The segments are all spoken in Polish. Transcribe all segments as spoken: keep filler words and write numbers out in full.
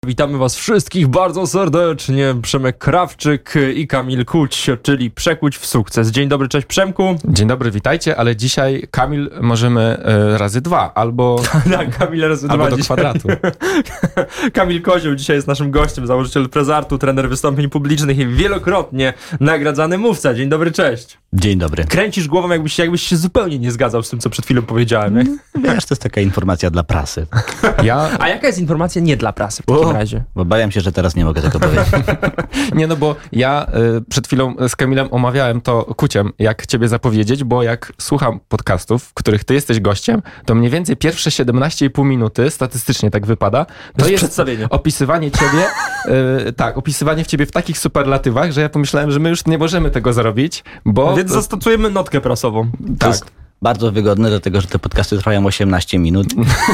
Witamy was wszystkich bardzo serdecznie. Przemek Krawczyk i Kamil Kuć, czyli Przekuć w sukces. Dzień dobry, cześć Przemku. Dzień dobry, witajcie, ale dzisiaj Kamil możemy e, razy dwa, albo, tak, Kamil razy albo dwa do dzisiaj. kwadratu. Kamil Kozioł dzisiaj jest naszym gościem, założyciel Prezartu, trener wystąpień publicznych i wielokrotnie nagradzany mówca. Dzień dobry, cześć. Dzień dobry. Kręcisz głową, jakbyś, jakbyś się zupełnie nie zgadzał z tym, co przed chwilą powiedziałem. Nie? Wiesz, to jest taka informacja dla prasy. Ja, A jaka jest informacja nie dla prasy w takim O, razie? Bo obawiam się, że teraz nie mogę tego powiedzieć. nie no, bo ja e, przed chwilą z Kamilem omawiałem to Kuciem, jak ciebie zapowiedzieć, bo jak słucham podcastów, w których ty jesteś gościem, to mniej więcej pierwsze siedemnaście i pół minuty, statystycznie tak wypada, to jest przedstawienie. opisywanie ciebie, e, tak, opisywanie w ciebie w takich superlatywach, że ja pomyślałem, że my już nie możemy tego zrobić, bo... Więc zastosujemy notkę prasową. To tak. jest bardzo wygodne, dlatego że te podcasty trwają osiemnaście minut.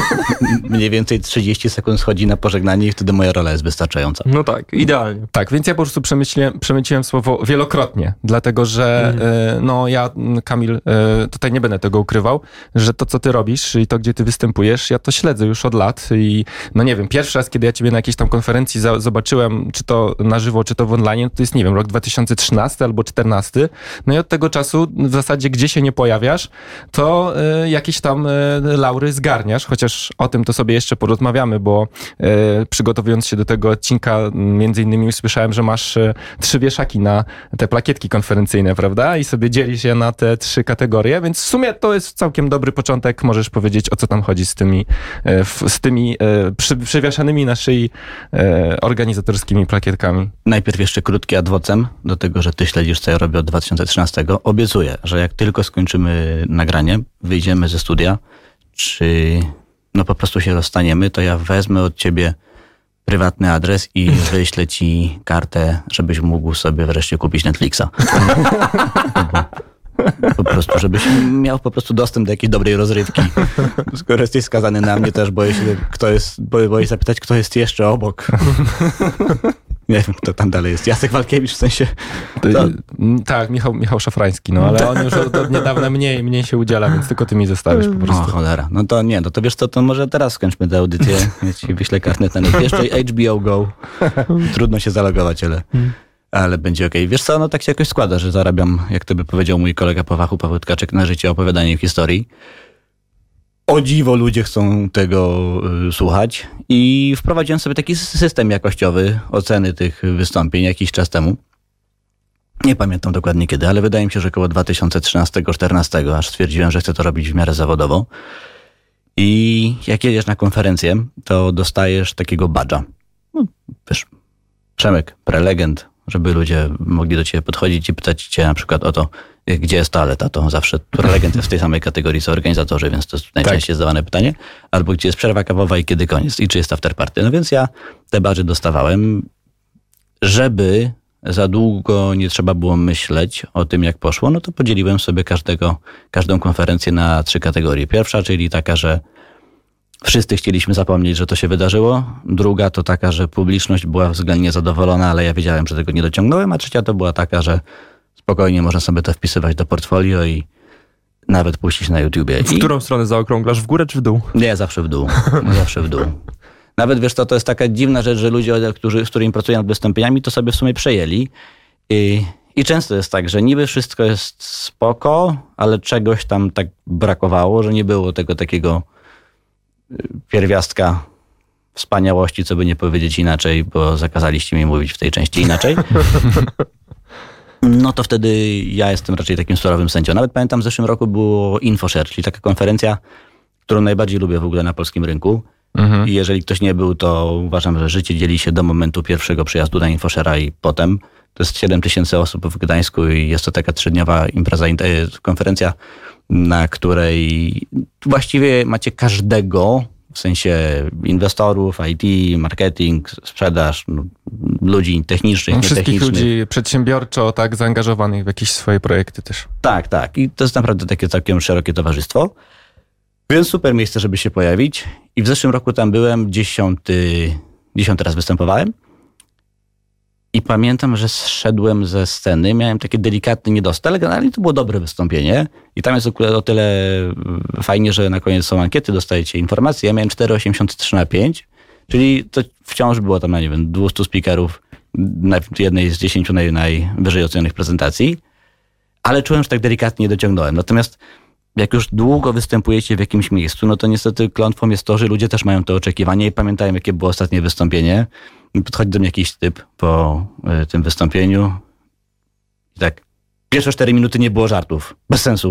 Mniej więcej trzydzieści sekund schodzi na pożegnanie i wtedy moja rola jest wystarczająca. No tak, idealnie. Tak, więc ja po prostu przemyśliłem, przemyciłem słowo wielokrotnie, dlatego że Mhm. e, no ja, Kamil, e, tutaj nie będę tego ukrywał, że to, co ty robisz i to, gdzie ty występujesz, ja to śledzę już od lat i no nie wiem, pierwszy raz, kiedy ja ciebie na jakiejś tam konferencji za, zobaczyłem, czy to na żywo, czy to w online, to jest, nie wiem, rok dwa tysiące trzynasty albo czternasty, no i od tego czasu w zasadzie, gdzie się nie pojawiasz, to e, jakieś tam e, laury zgarniasz, chociaż o tym to sobie jeszcze porozmawiamy, bo e, przygotowując się do tego odcinka, między innymi usłyszałem, że masz e, trzy wieszaki na te plakietki konferencyjne, prawda? I sobie dzielisz je na te trzy kategorie, więc w sumie to jest całkiem dobry początek. Możesz powiedzieć, o co tam chodzi z tymi, e, f, z tymi e, przy, przywieszanymi na szyi e, organizatorskimi plakietkami. Najpierw jeszcze krótki adwocem do tego, że ty śledzisz, co ja robię od dwa tysiące trzynastego. Obiecuję, że jak tylko skończymy nagranie, wyjdziemy ze studia, czy no po prostu się rozstaniemy, to ja wezmę od ciebie prywatny adres i wyślę ci kartę, żebyś mógł sobie wreszcie kupić Netflixa. Po prostu, żebyś miał po prostu dostęp do jakiejś dobrej rozrywki. Skoro jesteś skazany na mnie, też boję się, kto jest, boję, boję się zapytać, kto jest jeszcze obok. Nie wiem, kto tam dalej jest. Jacek Walkiewicz w sensie... To... Mm, Tak, Michał, Michał Szafrański, no ale on już od, od niedawna mniej, mniej się udziela, więc tylko ty mi zostawisz po O prostu. cholera, no to nie, no to wiesz co, to może teraz skończmy tę audycję. Ja ci wyślę kartę ten jeszcze H B O Go. Trudno się zalogować, ale, ale będzie okej. Wiesz co, no tak się jakoś składa, że zarabiam, jak to by powiedział mój kolega po fachu, Paweł Tkaczyk, na życie opowiadaniem historii. O dziwo ludzie chcą tego y, słuchać i wprowadziłem sobie taki system jakościowy oceny tych wystąpień jakiś czas temu. Nie pamiętam dokładnie kiedy, ale wydaje mi się, że około dwa tysiące trzynastego czternastego, aż stwierdziłem, że chcę to robić w miarę zawodowo. I jak jedziesz na konferencję, to dostajesz takiego badża. No, wiesz, Przemek, prelegent, żeby ludzie mogli do ciebie podchodzić i pytać cię na przykład o to, gdzie jest toaleta. To zawsze prelegent jest w tej samej kategorii co organizatorzy, więc to jest najczęściej zadawane pytanie. Albo gdzie jest przerwa kawowa i kiedy koniec i czy jest afterparty. No więc ja te badże dostawałem, żeby za długo nie trzeba było myśleć o tym, jak poszło, no to podzieliłem sobie każdego, każdą konferencję na trzy kategorie. Pierwsza, czyli taka, że wszyscy chcieliśmy zapomnieć, że to się wydarzyło. Druga to taka, że publiczność była względnie zadowolona, ale ja wiedziałem, że tego nie dociągnąłem. A trzecia to była taka, że spokojnie można sobie to wpisywać do portfolio i nawet puścić na YouTubie. W I... którą stronę zaokrąglasz? W górę czy w dół? Nie, zawsze w dół. Zawsze w dół. Nawet wiesz co, to jest taka dziwna rzecz, że ludzie, którzy, z którymi pracuję nad wystąpieniami, to sobie w sumie przejęli. I, I często jest tak, że niby wszystko jest spoko, ale czegoś tam tak brakowało, że nie było tego takiego pierwiastka wspaniałości, co by nie powiedzieć inaczej, bo zakazaliście mi mówić w tej części inaczej. No to wtedy ja jestem raczej takim surowym sędzią. Nawet pamiętam, w zeszłym roku było InfoShare, czyli taka konferencja, którą najbardziej lubię w ogóle na polskim rynku. Mhm. I jeżeli ktoś nie był, to uważam, że życie dzieli się do momentu pierwszego przyjazdu na InfoShare'a i potem. To jest siedem tysięcy osób w Gdańsku i jest to taka trzydniowa impreza, konferencja, na której właściwie macie każdego, w sensie inwestorów, I T, marketing, sprzedaż, no, ludzi technicznych, No, wszystkich nietechnicznych. ludzi przedsiębiorczo tak zaangażowanych w jakieś swoje projekty też. Tak, tak. I to jest naprawdę takie całkiem szerokie towarzystwo. Więc super miejsce, żeby się pojawić. I w zeszłym roku tam byłem, dziesiąty, dziesiąty raz występowałem. I pamiętam, że zszedłem ze sceny, miałem taki delikatny niedosyt, ale generalnie to było dobre wystąpienie. I tam jest o tyle fajnie, że na koniec są ankiety, dostajecie informacje. Ja miałem cztery osiemdziesiąt trzy na pięć, Czyli to wciąż było tam, nie wiem, dwieście speakerów na jednej z dziesięciu naj, najwyżej ocenionych prezentacji, ale czułem, że tak delikatnie nie dociągnąłem. Natomiast jak już długo występujecie w jakimś miejscu, no to niestety klątwą jest to, że ludzie też mają to oczekiwanie i pamiętają, jakie było ostatnie wystąpienie. I podchodzi do mnie jakiś typ po y, tym wystąpieniu i tak, pierwsze cztery minuty nie było żartów. Bez sensu.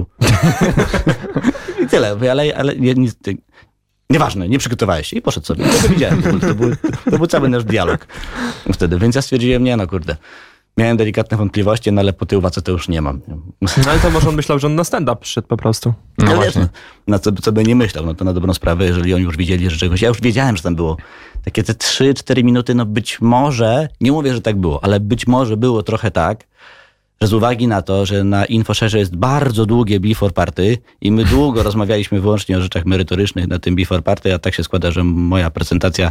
I tyle. Mówię, ale, ale nie, nie, ty, nieważne, nie przygotowałeś się. I poszedł sobie. To widziałem. To, to, był, to był cały nasz dialog wtedy. Więc ja stwierdziłem, nie no kurde. Miałem delikatne wątpliwości, no ale po tej uwadze to już nie mam. No ale to może on myślał, że on na stand-up przyszedł po prostu. No ale właśnie. wiesz, no, na co, co by nie myślał, no to na dobrą sprawę, jeżeli oni już widzieli, że czegoś... Ja już wiedziałem, że tam było takie te trzy cztery minuty, no być może, nie mówię, że tak było, ale być może było trochę tak, że z uwagi na to, że na InfoShareze jest bardzo długie before party i my długo rozmawialiśmy wyłącznie o rzeczach merytorycznych na tym before party, a tak się składa, że moja prezentacja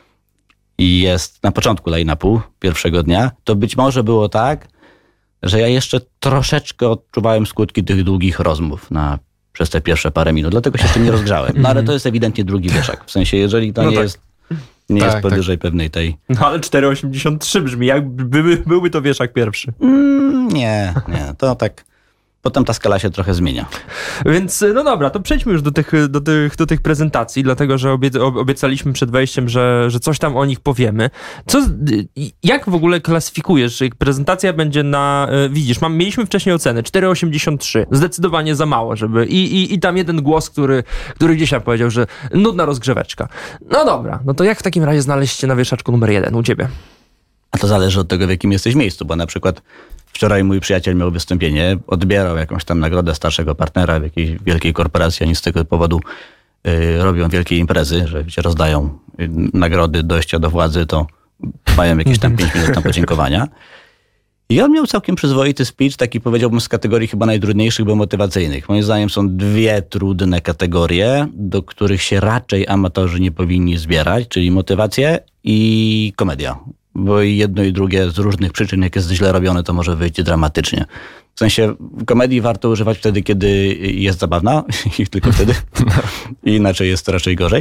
jest na początku line-upu pierwszego dnia, to być może było tak, że ja jeszcze troszeczkę odczuwałem skutki tych długich rozmów na, przez te pierwsze parę minut, dlatego się jeszcze nie rozgrzałem. No ale to jest ewidentnie drugi wieszak. W sensie, jeżeli to No nie tak. jest, nie Tak, jest powyżej pewnej tej... No ale cztery osiemdziesiąt trzy brzmi, jak byłby, byłby to wieszak pierwszy. Mm, nie, nie, to tak... Potem ta skala się trochę zmienia. Więc no dobra, to przejdźmy już do tych, do tych, do tych prezentacji, dlatego że obie, obiecaliśmy przed wejściem, że, że coś tam o nich powiemy. Co, jak w ogóle klasyfikujesz, że prezentacja będzie na... Widzisz, mam, mieliśmy wcześniej oceny cztery osiemdziesiąt trzy, zdecydowanie za mało, żeby... I, i, i tam jeden głos, który, który gdzieś tam powiedział, że nudna rozgrzeweczka. No dobra, no to jak w takim razie znaleźć się na wieszaczku numer jeden u ciebie? A to zależy od tego, w jakim jesteś miejscu, bo na przykład wczoraj mój przyjaciel miał wystąpienie, odbierał jakąś tam nagrodę starszego partnera w jakiejś wielkiej korporacji, oni z tego powodu y, robią wielkie imprezy, że wiecie, rozdają y, nagrody dojścia do władzy, to mają jakieś tam pięć minut na podziękowania. I on miał całkiem przyzwoity speech, taki powiedziałbym z kategorii chyba najtrudniejszych, bo motywacyjnych. Moim zdaniem są dwie trudne kategorie, do których się raczej amatorzy nie powinni zbierać, czyli motywację i komedia. Bo i jedno i drugie z różnych przyczyn, jak jest źle robione, to może wyjść dramatycznie. W sensie komedii warto używać wtedy, kiedy jest zabawna i tylko wtedy. I inaczej jest to raczej gorzej.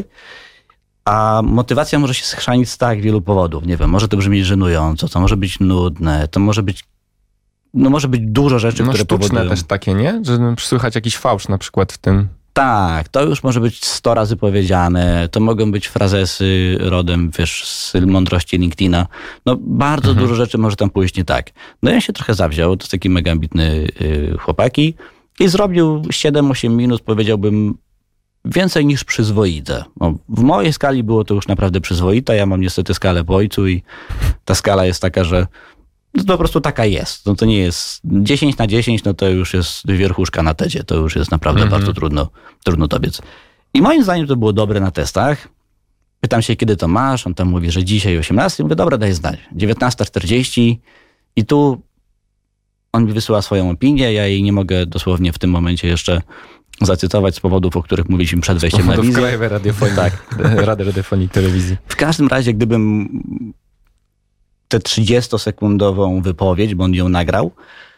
A motywacja może się schrzanić z tak wielu powodów. Nie wiem, może to brzmieć żenująco, to może być nudne, to może być no może być dużo rzeczy, No które sztuczne powodują... też takie, nie? Że słychać jakiś fałsz na przykład w tym. Tak, to już może być sto razy powiedziane, to mogą być frazesy rodem, wiesz, z mądrości LinkedIna. No bardzo Mhm. dużo rzeczy może tam pójść nie tak. No ja się trochę zawziął, to jest taki mega ambitny y, chłopaki i zrobił siedem osiem minut, powiedziałbym, więcej niż przyzwoite. No, w mojej skali było to już naprawdę przyzwoite, ja mam niestety skalę po ojcu i ta skala jest taka, że no to po prostu taka jest. No to nie jest dziesięć na dziesięć, no to już jest wierchuszka na tedzie. To już jest naprawdę Mhm. bardzo trudno, trudno dobiec. I moim zdaniem to było dobre na testach. Pytam się, kiedy to masz? On tam mówi, że dzisiaj osiemnasta. Mówię, dobra, daj znać. dziewiętnasta czterdzieści i tu on mi wysyła swoją opinię. Ja jej nie mogę dosłownie w tym momencie jeszcze zacytować z powodów, o których mówiliśmy przed wejściem na W wizję. Krajowej Radiofonii, Tak. Rady Radiofonii i Telewizji. W każdym razie, gdybym tę trzydziestosekundową wypowiedź, bo on ją nagrał,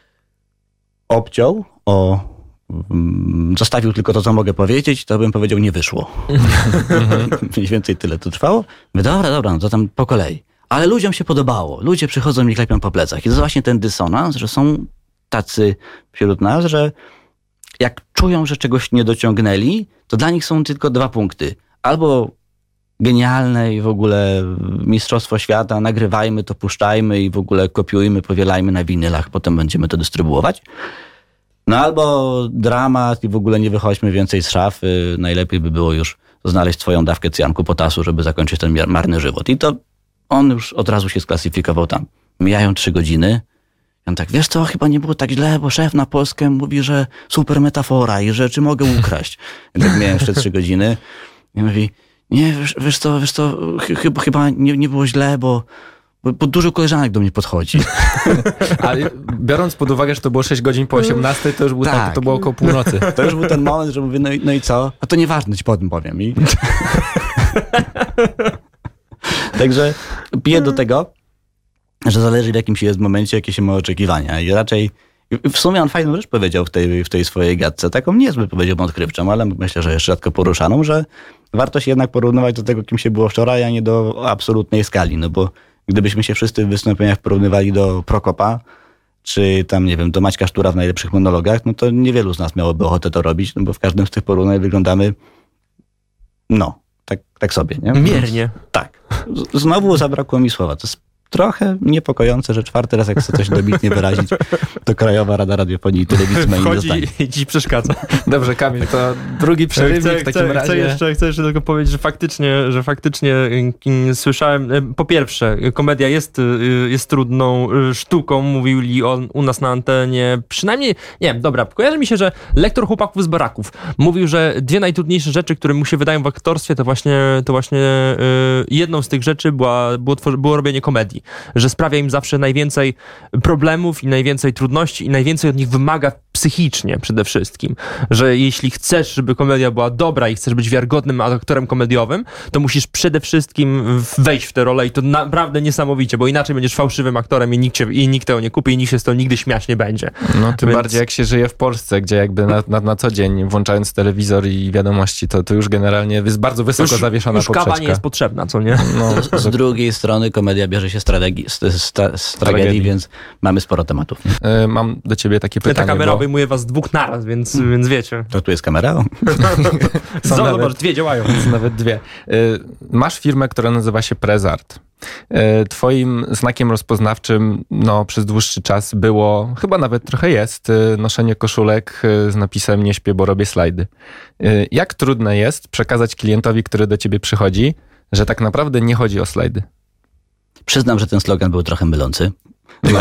obciął o... mm, zostawił tylko to, co mogę powiedzieć, to bym powiedział, nie wyszło. Mniej więcej tyle to trwało. Mówię, dobra, dobra, no to tam po kolei. Ale ludziom się podobało. Ludzie przychodzą i klepią po plecach. I to jest właśnie ten dysonans, że są tacy wśród nas, że jak czują, że czegoś nie dociągnęli, to dla nich są tylko dwa punkty. Albo genialne i w ogóle mistrzostwo świata, nagrywajmy to, puszczajmy i w ogóle kopiujmy, powielajmy na winylach, potem będziemy to dystrybuować. No albo dramat i w ogóle nie wychodźmy więcej z szafy, najlepiej by było już znaleźć swoją dawkę cjanku potasu, żeby zakończyć ten marny żywot. I to on już od razu się sklasyfikował tam. Mijają trzy godziny. I on tak, wiesz co, chyba nie było tak źle, bo szef na Polskę mówi, że super metafora i że czy mogę ukraść. I tak miałem jeszcze trzy godziny. I mówi, nie, wiesz, wiesz co, wiesz co, chyba, chyba nie, nie było źle, bo, bo, bo dużo koleżanek do mnie podchodzi. Ale biorąc pod uwagę, że to było sześć godzin po osiemnastej, to już było, Tak. tak, to było około północy. To już był ten moment, że mówię, no i, no i co? A to nieważne, ci potem powiem. I... Także piję do tego, że zależy w jakim się jest momencie, jakie się ma oczekiwania. I raczej w sumie on fajną rzecz powiedział w tej, w tej swojej gadce, taką niezbyt powiedziałbym odkrywczą, ale myślę, że jeszcze rzadko poruszaną, że warto się jednak porównywać do tego, kim się było wczoraj, a nie do absolutnej skali, no bo gdybyśmy się wszyscy w wystąpieniach porównywali do Prokopa, czy tam, nie wiem, do Maćka Sztura w najlepszych monologach, no to niewielu z nas miałoby ochotę to robić, no bo w każdym z tych porównań wyglądamy, no, tak, tak sobie, nie? Miernie. Tak. Z- znowu zabrakło mi słowa. To jest trochę niepokojące, że czwarty raz, jak chcę coś dobitnie wyrazić, to Krajowa Rada Radiofonii i Telewizji ma inne Wchodzi zdanie. i ci przeszkadza. Dobrze, Kamil, to drugi przerywnik Chcę, w takim chcę, razie. chcę, jeszcze, chcę jeszcze tylko powiedzieć, że faktycznie, że faktycznie y, słyszałem, y, po pierwsze, komedia jest, y, jest trudną y, sztuką, mówili on u nas na antenie, przynajmniej, nie wiem, dobra, kojarzy mi się, że lektor Chłopaków z Baraków mówił, że dwie najtrudniejsze rzeczy, które mu się wydają w aktorstwie, to właśnie, to właśnie y, jedną z tych rzeczy była, było, tworzy, było robienie komedii, że sprawia im zawsze najwięcej problemów i najwięcej trudności i najwięcej od nich wymaga psychicznie przede wszystkim, że jeśli chcesz, żeby komedia była dobra i chcesz być wiarygodnym aktorem komediowym, to musisz przede wszystkim wejść w tę rolę i to naprawdę niesamowicie, bo inaczej będziesz fałszywym aktorem i nikt, cię, i nikt tego nie kupi i nikt się z tego nigdy śmiać nie będzie. No tym Więc... bardziej jak się żyje w Polsce, gdzie jakby na, na, na co dzień włączając telewizor i wiadomości, to, to już generalnie jest bardzo wysoko już, zawieszona już poprzeczka. kawa nie jest potrzebna, co nie? No, Z, z drugiej strony komedia bierze się z, tragedii, z, z, z, z tragedii, Tragedii. więc mamy sporo tematów. Nie? y, mam do ciebie takie pytanie. Ta kamera bo... obejmuje was dwóch naraz, więc, więc wiecie. To tu jest kamera? Zobacz, nawet- dwie działają. Nawet dwie. Y, Masz firmę, która nazywa się Prezart. Y, Twoim znakiem rozpoznawczym no, przez dłuższy czas było, chyba nawet trochę jest, y, noszenie koszulek y, z napisem "Nie śpię, bo robię slajdy". Y, Jak trudne jest przekazać klientowi, który do ciebie przychodzi, że tak naprawdę nie chodzi o slajdy? Przyznam, że ten slogan był trochę mylący. No.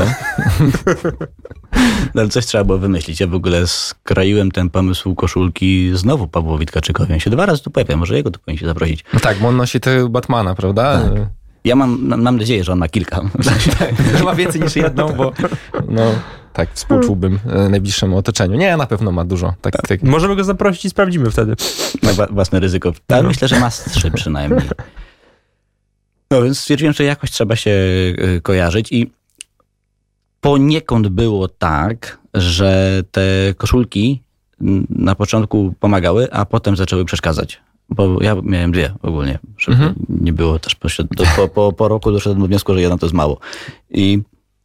No, ale coś trzeba było wymyślić. Ja w ogóle skroiłem ten pomysł koszulki znowu Pawłowi Tkaczykowi. On się dwa razy tu pojawia, może jego tu powinien się zaprosić. No tak, bo on nosi tego Batmana, prawda? Tak. Ja mam, mam nadzieję, że on ma kilka. Że ma więcej niż jedną, bo no tak, współczułbym e, najbliższemu otoczeniu. Nie, na pewno ma dużo. Tak, tak. Możemy go zaprosić i sprawdzimy wtedy. Na wła- własne ryzyko. Ale No. myślę, że ma z trzy przynajmniej. No więc stwierdziłem, że jakoś trzeba się y, kojarzyć i poniekąd było tak, że te koszulki mm, na początku pomagały, a potem zaczęły przeszkadzać. Bo ja miałem dwie ogólnie, żeby Mhm. nie było też pośred- do, po, po, po roku doszedłem do wniosku, że jedna to jest mało. I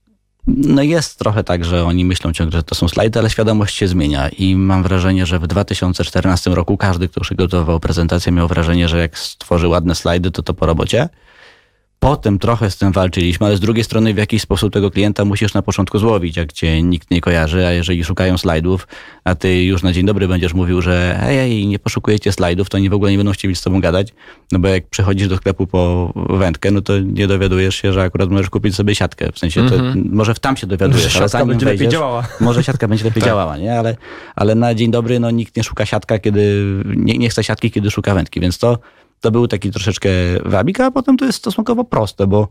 no jest trochę tak, że oni myślą ciągle, że to są slajdy, ale świadomość się zmienia i mam wrażenie, że w dwa tysiące czternastym roku każdy, kto przygotowywał prezentację, miał wrażenie, że jak stworzy ładne slajdy, to to po robocie. Potem trochę z tym walczyliśmy, ale z drugiej strony w jakiś sposób tego klienta musisz na początku złowić, jak cię nikt nie kojarzy, a jeżeli szukają slajdów, a ty już na dzień dobry będziesz mówił, że hej, hej, nie poszukujecie slajdów, to oni w ogóle nie będą chcieli z tobą gadać, no bo jak przychodzisz do sklepu po wędkę, no to nie dowiadujesz się, że akurat możesz kupić sobie siatkę. W sensie, to Mhm. może w tam się dowiadujesz, ale Siatka zanim będzie lepiej wejdziesz, działała. może siatka będzie lepiej działała, nie? Ale, ale na dzień dobry no, nikt nie szuka siatka, kiedy nie, nie chce siatki, kiedy szuka wędki, więc to, to był taki troszeczkę wabik, a potem to jest stosunkowo proste, bo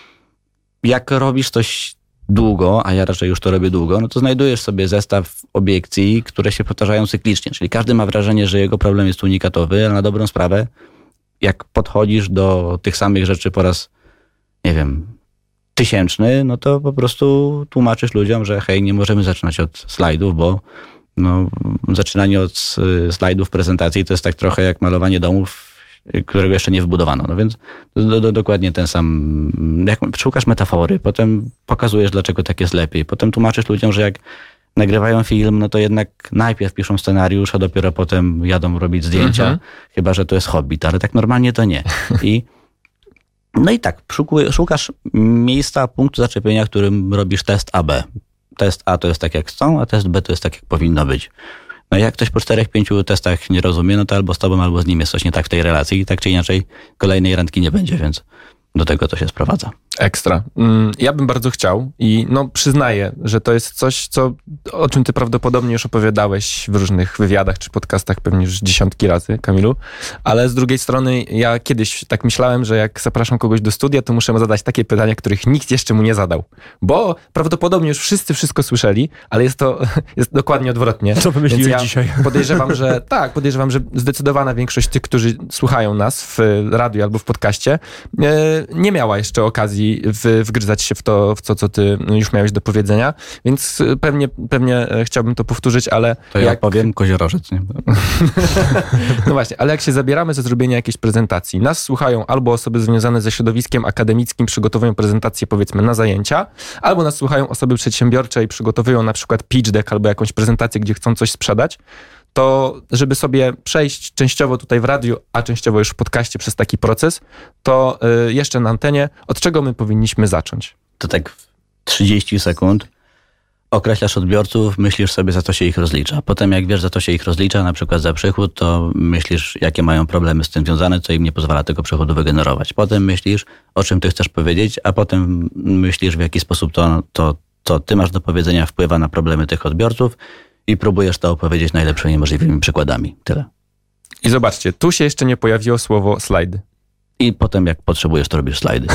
jak robisz coś długo, a ja raczej już to robię długo, no to znajdujesz sobie zestaw obiekcji, które się powtarzają cyklicznie, czyli każdy ma wrażenie, że jego problem jest unikatowy, ale na dobrą sprawę, jak podchodzisz do tych samych rzeczy po raz, nie wiem, tysięczny, no to po prostu tłumaczysz ludziom, że hej, nie możemy zaczynać od slajdów, bo no, zaczynanie od y, slajdów prezentacji to jest tak trochę jak malowanie domów, y, którego jeszcze nie wybudowano. No więc do, do, dokładnie ten sam, jak szukasz metafory, potem pokazujesz, dlaczego tak jest lepiej, potem tłumaczysz ludziom, że jak nagrywają film, no to jednak najpierw piszą scenariusz, a dopiero potem jadą robić zdjęcia, Mhm. chyba że to jest Hobbit, ale tak normalnie to nie. I no i tak, szukuj- szukasz miejsca, punktu zaczepienia, którym robisz test A B. Test A to jest tak, jak chcą, a test B to jest tak, jak powinno być. No i jak ktoś po czterech, pięciu testach nie rozumie, no to albo z tobą, albo z nim jest coś nie tak w tej relacji i tak czy inaczej kolejnej randki nie będzie, więc do tego to się sprowadza. Ekstra. Mm, Ja bym bardzo chciał i no przyznaję, że to jest coś, co, o czym ty prawdopodobnie już opowiadałeś w różnych wywiadach czy podcastach pewnie już dziesiątki razy, Kamilu, ale z drugiej strony ja kiedyś tak myślałem, że jak zapraszam kogoś do studia, to muszę mu zadać takie pytania, których nikt jeszcze mu nie zadał, bo prawdopodobnie już wszyscy wszystko słyszeli, ale jest to jest dokładnie odwrotnie. Co wymyśliłeś Więc ja dzisiaj? Podejrzewam, że tak, podejrzewam, że zdecydowana większość tych, którzy słuchają nas w radiu albo w podcaście, e, nie miała jeszcze okazji bardziej w, wgryzać się w to, w to, co ty już miałeś do powiedzenia, więc pewnie, pewnie chciałbym to powtórzyć, ale... To ja jak... powiem koziorożec, nie? No właśnie, ale jak się zabieramy za zrobienie jakiejś prezentacji, nas słuchają albo osoby związane ze środowiskiem akademickim, przygotowują prezentacje powiedzmy na zajęcia, albo nas słuchają osoby przedsiębiorcze i przygotowują na przykład pitch deck albo jakąś prezentację, gdzie chcą coś sprzedać, to żeby sobie przejść częściowo tutaj w radiu, a częściowo już w podcaście przez taki proces, to y, jeszcze na antenie, od czego my powinniśmy zacząć? To tak w trzydzieści sekund określasz odbiorców, myślisz sobie, za co się ich rozlicza. Potem jak wiesz, za co się ich rozlicza, na przykład za przychód, to myślisz, jakie mają problemy z tym związane, co im nie pozwala tego przychodu wygenerować. Potem myślisz, o czym ty chcesz powiedzieć, a potem myślisz, w jaki sposób to, to co ty masz do powiedzenia, wpływa na problemy tych odbiorców i próbujesz to opowiedzieć najlepszymi możliwymi przykładami. Tyle. I zobaczcie, tu się jeszcze nie pojawiło słowo slajdy. I potem jak potrzebujesz, to robisz slajdy.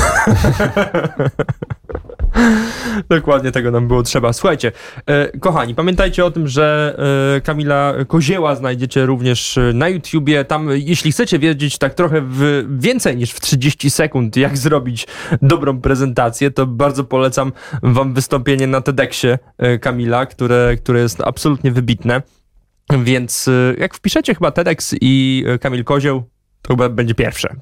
Dokładnie tego nam było trzeba. Słuchajcie, e, kochani, pamiętajcie o tym, że e, Kamila Kozieła znajdziecie również na YouTubie. Tam, jeśli chcecie wiedzieć tak trochę w, więcej niż w trzydzieści sekund, jak zrobić dobrą prezentację, to bardzo polecam wam wystąpienie na TEDxie e, Kamila, które, które jest absolutnie wybitne. Więc e, jak wpiszecie chyba TEDx i e, Kamil Kozieł, to chyba będzie pierwsze.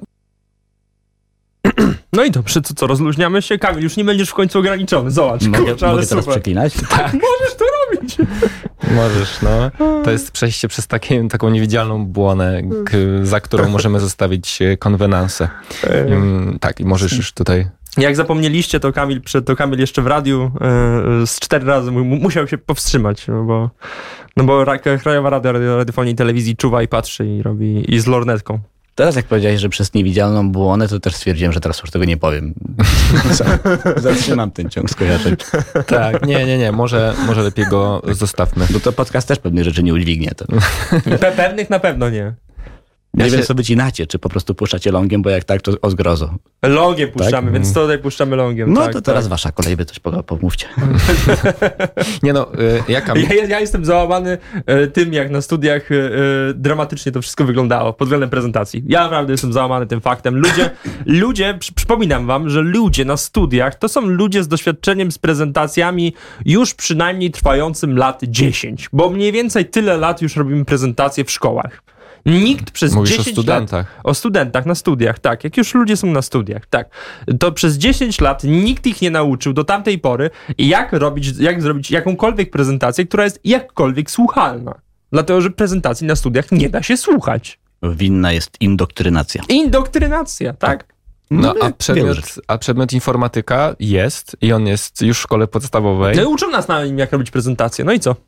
No i dobrze, co, co, rozluźniamy się? Kamil, już nie będziesz w końcu ograniczony, zobacz, Mogę, kurczę, ale mogę teraz super. przeklinać? Tak, możesz to robić. Możesz, no. To jest przejście przez takie, taką niewidzialną błonę, k, za którą możemy zostawić konwenansę. Um, tak, i możesz już tutaj... Jak zapomnieliście, to Kamil, to Kamil jeszcze w radiu yy, z cztery razy mu, musiał się powstrzymać, no bo, no bo Krajowa Rada Radiofonii i Telewizji czuwa i patrzy i robi i z lornetką. Teraz jak powiedziałeś, że przez niewidzialną błonę, to też stwierdziłem, że teraz już tego nie powiem. Zatrzymam ten ciąg skojarzeń. Tak, nie, nie, nie, może, może lepiej go zostawmy. Bo to podcast też pewnych rzeczy nie udźwignie. To. Pe- pewnych na pewno nie. Nie Ja wiem, się... co wycinacie, czy po prostu puszczacie longiem, bo jak tak, to o zgrozo. Longiem puszczamy, Tak? więc tutaj puszczamy longiem. No tak, to teraz tak. wasza kolej, wy coś pomówcie. Nie no, y, jaka... Ja, ja, ja jestem załamany e, tym, jak na studiach e, e, dramatycznie to wszystko wyglądało pod względem prezentacji. Ja naprawdę jestem załamany tym faktem. Ludzie, ludzie przy, przypominam wam, że ludzie na studiach to są ludzie z doświadczeniem z prezentacjami już przynajmniej trwającym lat dziesięć, bo mniej więcej tyle lat już robimy prezentacje w szkołach. Nikt przez Mówisz dziesięć o studentach. lat... O studentach, na studiach, tak. Jak już ludzie są na studiach, tak. To przez dziesięć lat nikt ich nie nauczył do tamtej pory, jak robić, jak zrobić jakąkolwiek prezentację, która jest jakkolwiek słuchalna. Dlatego, że prezentacji na studiach nie da się słuchać. Winna jest indoktrynacja. Indoktrynacja, tak. No, a wiele przedmiot, rzeczy. a przedmiot informatyka jest i on jest już w szkole podstawowej. No i uczą nas na nim, jak robić prezentację. No i co?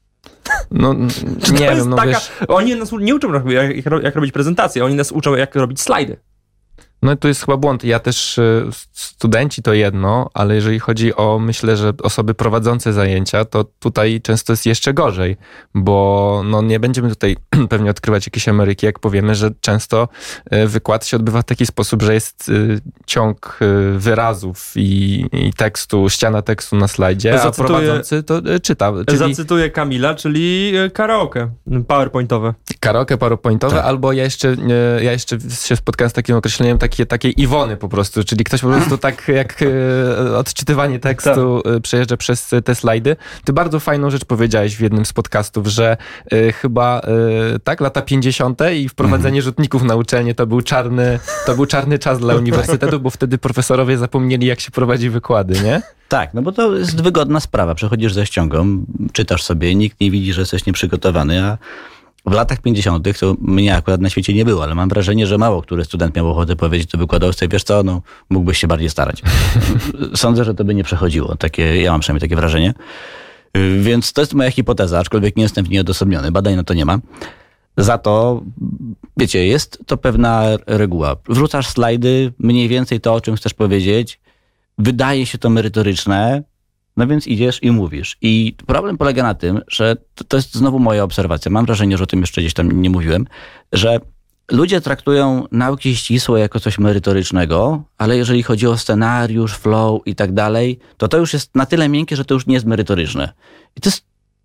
No, To nie jest wiem, no taka... wiesz... Oni nas nie uczą, jak, jak robić prezentację, oni nas uczą, jak robić slajdy. No to jest chyba błąd. Ja też, y, studenci to jedno, ale jeżeli chodzi o, myślę, że osoby prowadzące zajęcia, to tutaj często jest jeszcze gorzej, bo no nie będziemy tutaj pewnie odkrywać jakieś Ameryki, jak powiemy, że często y, wykład się odbywa w taki sposób, że jest y, ciąg y, wyrazów i, i tekstu, ściana tekstu na slajdzie, a Zacytuję- prowadzący to y, czyta. Czyli Zacytuję Kamila, czyli e, karaoke powerpointowe. karaoke powerpointowe, Tak. albo ja jeszcze, e, ja jeszcze się spotkałem z takim określeniem takie, takiej Iwony po prostu, czyli ktoś po prostu tak jak e, odczytywanie tekstu e, przejeżdża przez te slajdy. Ty bardzo fajną rzecz powiedziałeś w jednym z podcastów, że e, chyba e, tak, lata pięćdziesiąte i wprowadzenie rzutników na uczelnię to był czarny, to był czarny czas dla uniwersytetu, bo wtedy profesorowie zapomnieli, jak się prowadzi wykłady, nie? Tak, no bo to jest wygodna sprawa. Przechodzisz ze ściągą, czytasz sobie, nikt nie widzi, że jesteś nieprzygotowany, a w latach pięćdziesiątych to mnie akurat na świecie nie było, ale mam wrażenie, że mało który student miał ochotę powiedzieć to wykładowcy, wiesz co, no mógłbyś się bardziej starać. Sądzę, że to by nie przechodziło. Takie, ja mam przynajmniej takie wrażenie. Więc to jest moja hipoteza, aczkolwiek nie jestem w niej odosobniony. Badań na to nie ma. Za to, wiecie, jest to pewna reguła. Wrzucasz slajdy, mniej więcej to, o czym chcesz powiedzieć. Wydaje się to merytoryczne, no więc idziesz i mówisz. I problem polega na tym, że to, to jest znowu moja obserwacja. Mam wrażenie, że o tym jeszcze gdzieś tam nie mówiłem, że ludzie traktują nauki ścisłe jako coś merytorycznego, ale jeżeli chodzi o scenariusz, flow i tak dalej, to to już jest na tyle miękkie, że to już nie jest merytoryczne. I to jest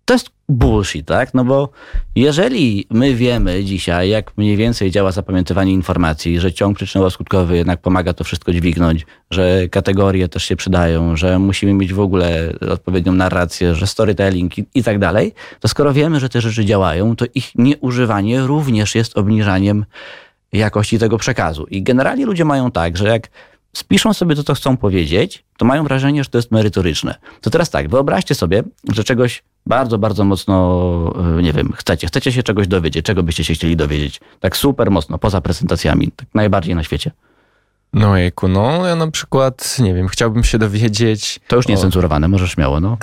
to jest bullshit, tak? No bo jeżeli my wiemy dzisiaj, jak mniej więcej działa zapamiętywanie informacji, że ciąg przyczynowo-skutkowy jednak pomaga to wszystko dźwignąć, że kategorie też się przydają, że musimy mieć w ogóle odpowiednią narrację, że storytelling i, i tak dalej, to skoro wiemy, że te rzeczy działają, to ich nieużywanie również jest obniżaniem jakości tego przekazu. I generalnie ludzie mają tak, że jak spiszą sobie to, co chcą powiedzieć, to mają wrażenie, że to jest merytoryczne. To teraz tak, wyobraźcie sobie, że czegoś bardzo, bardzo mocno, nie wiem, chcecie. Chcecie się czegoś dowiedzieć. Czego byście się chcieli dowiedzieć? Tak super mocno, poza prezentacjami. Tak najbardziej na świecie. No jejku, no ja na przykład, nie wiem, chciałbym się dowiedzieć... To już nie o... cenzurowane, możesz śmiało, no.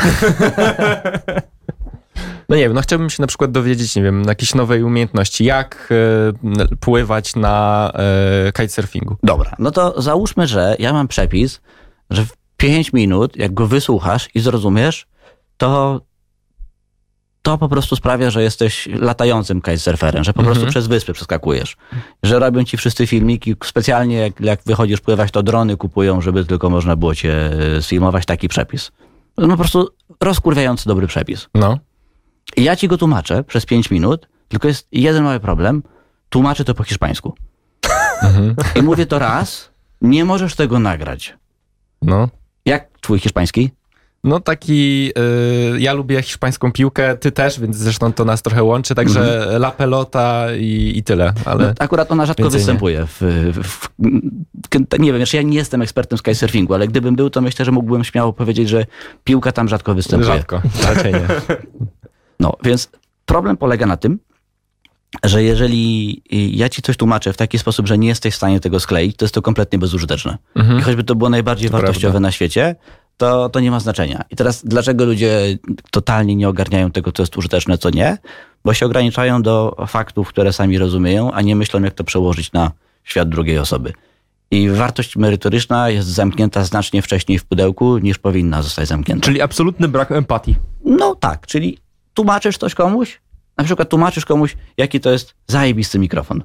No nie wiem, no chciałbym się na przykład dowiedzieć, nie wiem, jakiejś nowej umiejętności. Jak e, pływać na e, kitesurfingu. Dobra, no to załóżmy, że ja mam przepis, że w pięć minut, jak go wysłuchasz i zrozumiesz, to to po prostu sprawia, że jesteś latającym kitesurferem, że po mhm. prostu przez wyspy przeskakujesz. Że robią ci wszyscy filmiki, specjalnie jak, jak wychodzisz pływać, to drony kupują, żeby tylko można było cię sfilmować, taki przepis. No po prostu rozkurwiający dobry przepis. No. I ja ci go tłumaczę przez pięć minut, tylko jest jeden mały problem. Tłumaczę to po hiszpańsku. Mhm. I mówię to raz, nie możesz tego nagrać. No. Jak twój hiszpański? No taki, y, ja lubię hiszpańską piłkę, ty też, więc zresztą to nas trochę łączy, także mm. la pelota i, i tyle. Ale no, akurat ona rzadko występuje. W, w, w, nie wiem, ja nie jestem ekspertem z kitesurfingu, ale gdybym był, to myślę, że mógłbym śmiało powiedzieć, że piłka tam rzadko występuje. Rzadko, raczej nie. No, więc problem polega na tym, że jeżeli ja ci coś tłumaczę w taki sposób, że nie jesteś w stanie tego skleić, to jest to kompletnie bezużyteczne. Mhm. I choćby to było najbardziej to wartościowe prawda. Na świecie, to, to nie ma znaczenia. I teraz dlaczego ludzie totalnie nie ogarniają tego, co jest użyteczne, co nie? Bo się ograniczają do faktów, które sami rozumieją, a nie myślą, jak to przełożyć na świat drugiej osoby. I wartość merytoryczna jest zamknięta znacznie wcześniej w pudełku, niż powinna zostać zamknięta. Czyli absolutny brak empatii. No tak, czyli tłumaczysz coś komuś, na przykład tłumaczysz komuś, jaki to jest zajebisty mikrofon.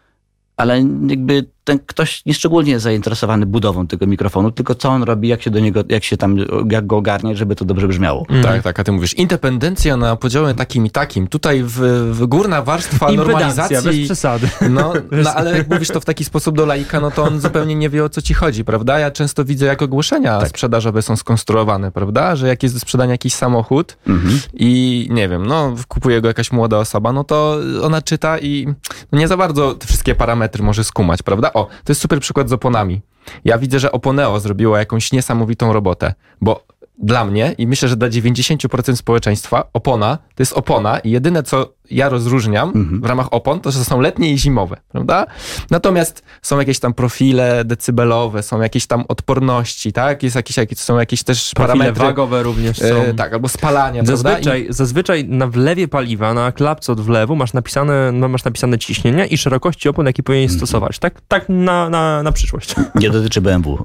Ale jakby ten ktoś nieszczególnie jest zainteresowany budową tego mikrofonu, tylko co on robi, jak się do niego, jak się tam, jak go ogarnie, żeby to dobrze brzmiało. Mm. Tak, tak, a ty mówisz, independencja na podziale takim i takim. Tutaj w, w górna warstwa normalizacji. Bez przesady. No, no, ale jak mówisz to w taki sposób do laika, no to on zupełnie nie wie, o co ci chodzi, prawda? Ja często widzę, jak ogłoszenia tak. sprzedażowe są skonstruowane, prawda? Że jak jest do sprzedania jakiś samochód mhm. i nie wiem, no kupuje go jakaś młoda osoba, no to ona czyta i no nie za bardzo te wszystkie parametry może skumać, prawda? O, to jest super przykład z oponami. Ja widzę, że Oponeo zrobiło jakąś niesamowitą robotę, bo dla mnie i myślę, że dla dziewięćdziesiąt procent społeczeństwa opona to jest opona i jedyne, co ja rozróżniam mhm. w ramach opon, to że są letnie i zimowe, prawda? Natomiast są jakieś tam profile decybelowe, są jakieś tam odporności, tak? Jest jakieś, jakieś, są jakieś też profile parametry wagowe również są. E, tak, albo spalania, zazwyczaj, prawda? I... Zazwyczaj na wlewie paliwa, na klapce od wlewu masz napisane, no, masz napisane ciśnienia i szerokości opon, jakie powinien mhm. stosować. Tak, tak na, na, na przyszłość. Nie dotyczy B M W.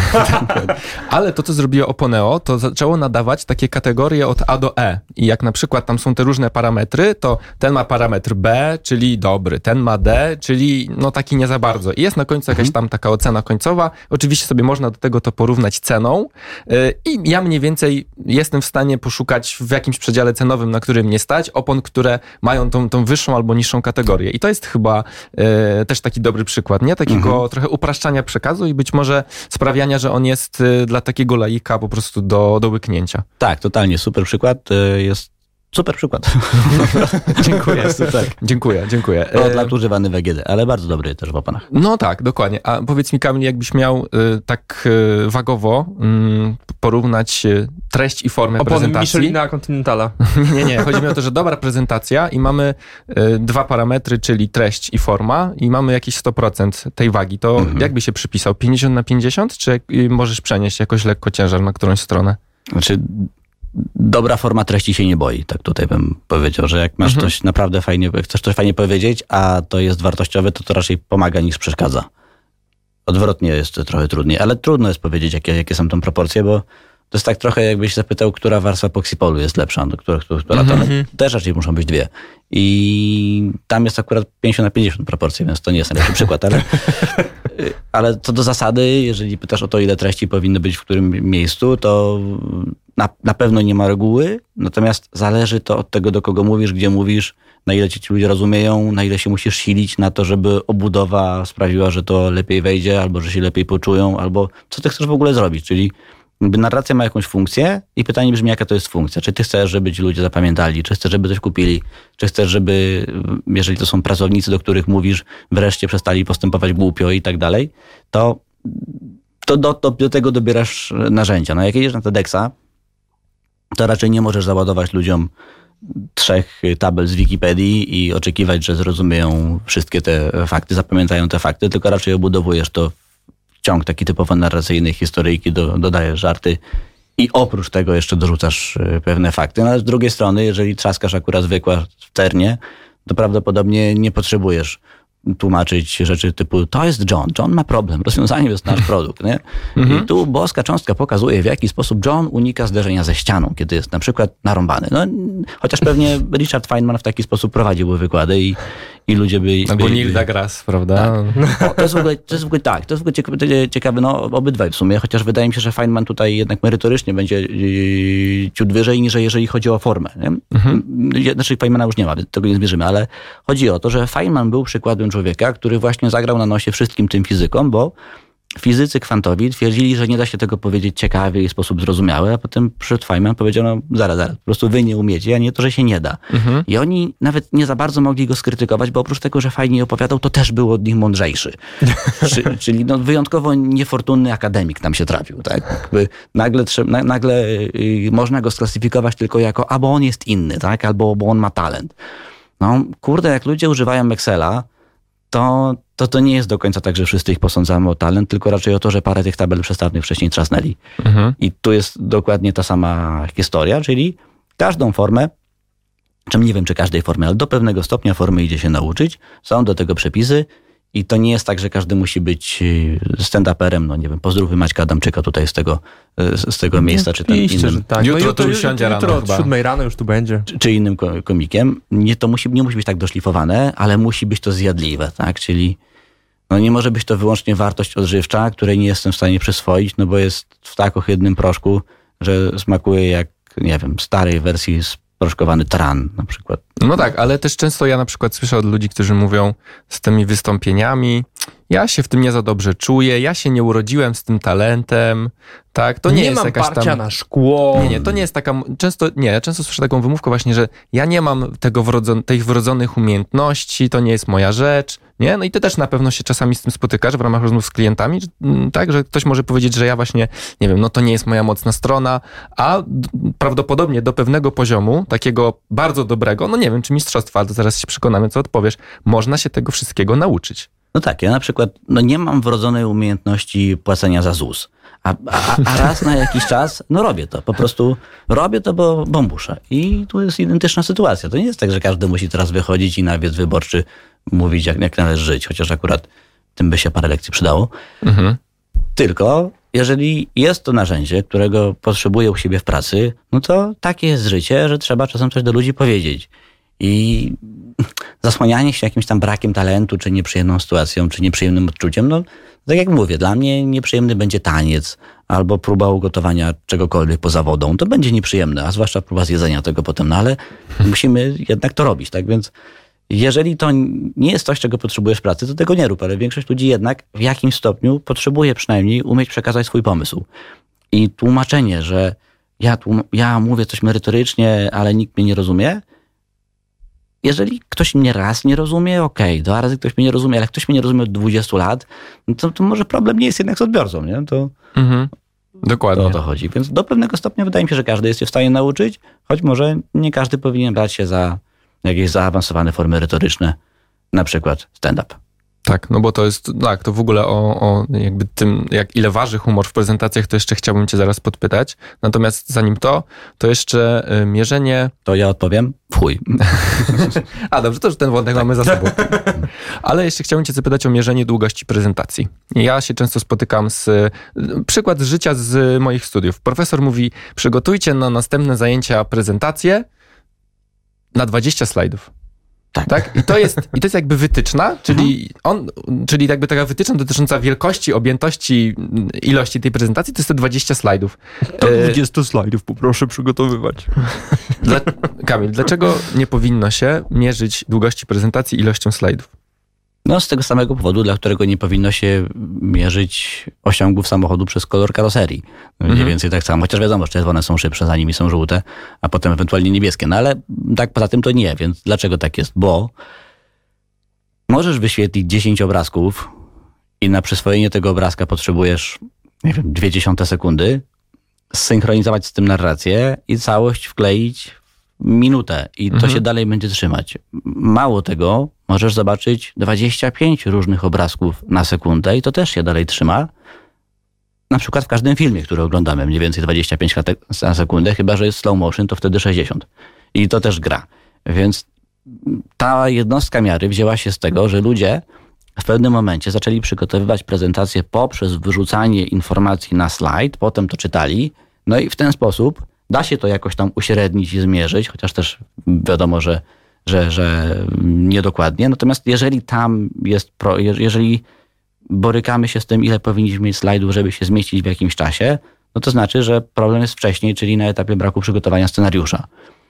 Ale to, co zrobiło Oponeo, to zaczęło nadawać takie kategorie od A do E. I jak na przykład tam są te różne parametry, to ten ma parametr B, czyli dobry, ten ma D, czyli no taki nie za bardzo. I jest na końcu jakaś tam taka ocena końcowa. Oczywiście sobie można do tego to porównać ceną yy, i ja mniej więcej jestem w stanie poszukać w jakimś przedziale cenowym, na którym nie stać, opon, które mają tą, tą wyższą albo niższą kategorię. I to jest chyba yy, też taki dobry przykład, nie? Takiego mhm. trochę upraszczania przekazu i być może sprawiania, że on jest yy, dla takiego laika po prostu do, do łyknięcia. Tak, totalnie. Super przykład. Yy, jest Super przykład. Dziękuję. Tak. Dziękuję, dziękuję. No, od lat używany W G D, ale bardzo dobry też w oponach. No tak, dokładnie. A powiedz mi, Kamil, jakbyś miał y, tak y, wagowo y, porównać y, treść i formę opony prezentacji. Michelina Continentala. nie, nie, nie. Chodzi mi o to, że dobra prezentacja i mamy y, dwa parametry, czyli treść i forma i mamy jakieś sto procent tej wagi. To mhm. jakby się przypisał? pięćdziesiąt na pięćdziesiąt? Czy y, możesz przenieść jakoś lekko ciężar na którąś stronę? Znaczy... Dobra forma treści się nie boi, tak tutaj bym powiedział, że jak masz mhm. coś naprawdę fajnie, chcesz coś fajnie powiedzieć, a to jest wartościowe, to to raczej pomaga niż przeszkadza. Odwrotnie jest to trochę trudniej, ale trudno jest powiedzieć, jakie, jakie są tam proporcje, bo to jest tak trochę jakbyś zapytał, która warstwa poxipolu jest lepsza, no, która, która mhm. to no, też raczej muszą być dwie. I tam jest akurat pięćdziesiąt na pięćdziesiąt proporcje, więc to nie jest najlepszy przykład, ale ale co do zasady, jeżeli pytasz o to, ile treści powinny być w którym miejscu, to na, na pewno nie ma reguły, natomiast zależy to od tego, do kogo mówisz, gdzie mówisz, na ile ci ci ludzie rozumieją, na ile się musisz silić na to, żeby obudowa sprawiła, że to lepiej wejdzie, albo że się lepiej poczują, albo co ty chcesz w ogóle zrobić, czyli narracja ma jakąś funkcję i pytanie brzmi, jaka to jest funkcja. Czy ty chcesz, żeby ci ludzie zapamiętali, czy chcesz, żeby coś kupili, czy chcesz, żeby, jeżeli to są pracownicy, do których mówisz, wreszcie przestali postępować głupio i tak dalej, to, to do, do, do tego dobierasz narzędzia. No jak jedziesz na TEDxa, to raczej nie możesz załadować ludziom trzech tabel z Wikipedii i oczekiwać, że zrozumieją wszystkie te fakty, zapamiętają te fakty, tylko raczej obudowujesz to ciąg taki typowo narracyjny, historyjki, do, dodajesz żarty i oprócz tego jeszcze dorzucasz pewne fakty. No ale z drugiej strony, jeżeli trzaskasz akurat zwykła w ternie, to prawdopodobnie nie potrzebujesz tłumaczyć rzeczy typu to jest John, John ma problem, rozwiązaniem jest nasz produkt. Nie? I tu boska cząstka pokazuje, w jaki sposób John unika zderzenia ze ścianą, kiedy jest na przykład narąbany. No, chociaż pewnie Richard Feynman w taki sposób prowadziłby wykłady i, i ludzie by... Albo by, Neil deGrasse, prawda? Tak. O, to, jest w ogóle, to jest w ogóle tak, to jest w ogóle ciekawe, ciekawe, no obydwaj w sumie, chociaż wydaje mi się, że Feynman tutaj jednak merytorycznie będzie yy, ciut wyżej niż jeżeli chodzi o formę. Nie? Mhm. Znaczy Feynmana już nie ma, tego nie zmierzymy, ale chodzi o to, że Feynman był przykładem człowieka, który właśnie zagrał na nosie wszystkim tym fizykom, bo fizycy kwantowi twierdzili, że nie da się tego powiedzieć ciekawie i w sposób zrozumiały, a potem przyszedł Feynman, powiedział, no zaraz, zaraz, po prostu wy nie umiecie, a nie to, że się nie da. Mhm. I oni nawet nie za bardzo mogli go skrytykować, bo oprócz tego, że fajnie opowiadał, to też był od nich mądrzejszy. Czy, czyli no, wyjątkowo niefortunny akademik nam się trafił. Tak? Jakby nagle na, nagle yy, można go sklasyfikować tylko jako, albo on jest inny, tak? Albo bo on ma talent. No kurde, jak ludzie używają Excela, to, to to nie jest do końca tak, że wszyscy ich posądzamy o talent, tylko raczej o to, że parę tych tabel przestawnych wcześniej trzasnęli. Mhm. I tu jest dokładnie ta sama historia, czyli każdą formę, czym nie wiem, czy każdej formy, ale do pewnego stopnia formy idzie się nauczyć. Są do tego przepisy i to nie jest tak, że każdy musi być stand-uperem, no nie wiem, pozdrówmy Maćka Adamczyka tutaj z tego, z tego miejsca, czy ten Iście, innym. Tak. Jutro, no, jutro już siądzie rano jutro chyba. od siódmej rano już tu będzie. Czy, czy innym komikiem. Nie, to musi, nie musi być tak doszlifowane, ale musi być to zjadliwe, tak? Czyli no nie może być to wyłącznie wartość odżywcza, której nie jestem w stanie przyswoić, no bo jest w tak ohydnym proszku, że smakuje jak, nie wiem, starej wersji sproszkowany tran na przykład. No tak, ale też często ja na przykład słyszę od ludzi, którzy mówią z tymi wystąpieniami, ja się w tym nie za dobrze czuję, ja się nie urodziłem z tym talentem, tak, to nie, nie jest mam jakaś parcia tam... na szkło. Nie, nie, to nie jest taka, często, nie, ja często słyszę taką wymówkę właśnie, że ja nie mam tego wrodzon, tych wrodzonych umiejętności, to nie jest moja rzecz, nie, no i ty też na pewno się czasami z tym spotykasz w ramach rozmów z klientami, tak, że ktoś może powiedzieć, że ja właśnie, nie wiem, no to nie jest moja mocna strona, a d- prawdopodobnie do pewnego poziomu, takiego bardzo dobrego, no nie wiem, czy mistrzostwa, ale to zaraz się przekonamy, co odpowiesz, można się tego wszystkiego nauczyć. No tak, ja na przykład no nie mam wrodzonej umiejętności płacenia za ZUS, a, a, a raz na jakiś czas no robię to, po prostu robię to, bo, bo muszę. I tu jest identyczna sytuacja. To nie jest tak, że każdy musi teraz wychodzić i na wiec wyborczy mówić, jak, jak należy żyć, chociaż akurat tym by się parę lekcji przydało. Mhm. Tylko jeżeli jest to narzędzie, którego potrzebuję u siebie w pracy, no to takie jest życie, że trzeba czasem coś do ludzi powiedzieć. I zasłanianie się jakimś tam brakiem talentu, czy nieprzyjemną sytuacją, czy nieprzyjemnym odczuciem, no tak jak mówię, dla mnie nieprzyjemny będzie taniec albo próba ugotowania czegokolwiek poza wodą. To będzie nieprzyjemne, a zwłaszcza próba zjedzenia tego potem, no ale musimy jednak to robić, tak? Więc jeżeli to nie jest coś, czego potrzebujesz w pracy, to tego nie rób, ale większość ludzi jednak w jakimś stopniu potrzebuje przynajmniej umieć przekazać swój pomysł. I tłumaczenie, że ja, tłum- ja mówię coś merytorycznie, ale nikt mnie nie rozumie, jeżeli ktoś mnie raz nie rozumie, okej, okay, dwa razy ktoś mnie nie rozumie, ale jak ktoś mnie nie rozumie od dwudziestu lat, no to, to może problem nie jest jednak z odbiorcą, nie? To, mhm. Dokładnie. To o to chodzi. Więc do pewnego stopnia wydaje mi się, że każdy jest się w stanie nauczyć, choć może nie każdy powinien brać się za jakieś zaawansowane formy retoryczne, na przykład stand-up. Tak, no bo to jest, tak, to w ogóle o, o jakby tym, jak ile waży humor w prezentacjach, to jeszcze chciałbym cię zaraz podpytać. Natomiast zanim to, to jeszcze y, mierzenie... To ja odpowiem, w chuj. A dobrze, to już ten wątek mamy za sobą. Ale jeszcze chciałbym cię zapytać o mierzenie długości prezentacji. Ja się często spotykam z... Przykład z życia z moich studiów. Profesor mówi, przygotujcie na następne zajęcia prezentację na dwadzieścia slajdów. Tak. tak? I to jest, i to jest jakby wytyczna, czyli on, czyli jakby taka wytyczna dotycząca wielkości, objętości, ilości tej prezentacji, to jest te dwadzieścia slajdów. To dwadzieścia slajdów poproszę przygotowywać. Dla, Kamil, dlaczego nie powinno się mierzyć długości prezentacji ilością slajdów? No z tego samego powodu, dla którego nie powinno się mierzyć osiągów samochodu przez kolor karoserii. Mniej mhm. więcej tak samo, chociaż wiadomo, że czerwone są szybsze, za nimi są żółte, a potem ewentualnie niebieskie. No ale tak poza tym to nie, więc dlaczego tak jest? Bo możesz wyświetlić dziesięć obrazków i na przyswojenie tego obrazka potrzebujesz, nie wiem, dwie dziesiąte sekundy, zsynchronizować z tym narrację i całość wkleić w minutę i to mhm. się dalej będzie trzymać. Mało tego, możesz zobaczyć dwadzieścia pięć różnych obrazków na sekundę i to też się dalej trzyma. Na przykład w każdym filmie, który oglądamy, mniej więcej dwadzieścia pięć na sekundę, chyba że jest slow motion, to wtedy sześćdziesiąt. I to też gra. Więc ta jednostka miary wzięła się z tego, że ludzie w pewnym momencie zaczęli przygotowywać prezentację poprzez wyrzucanie informacji na slajd, potem to czytali, no i w ten sposób da się to jakoś tam uśrednić i zmierzyć, chociaż też wiadomo, że, że, że niedokładnie. Natomiast jeżeli tam jest, pro, jeżeli borykamy się z tym, ile powinniśmy mieć slajdów, żeby się zmieścić w jakimś czasie, no to znaczy, że problem jest wcześniej, czyli na etapie braku przygotowania scenariusza.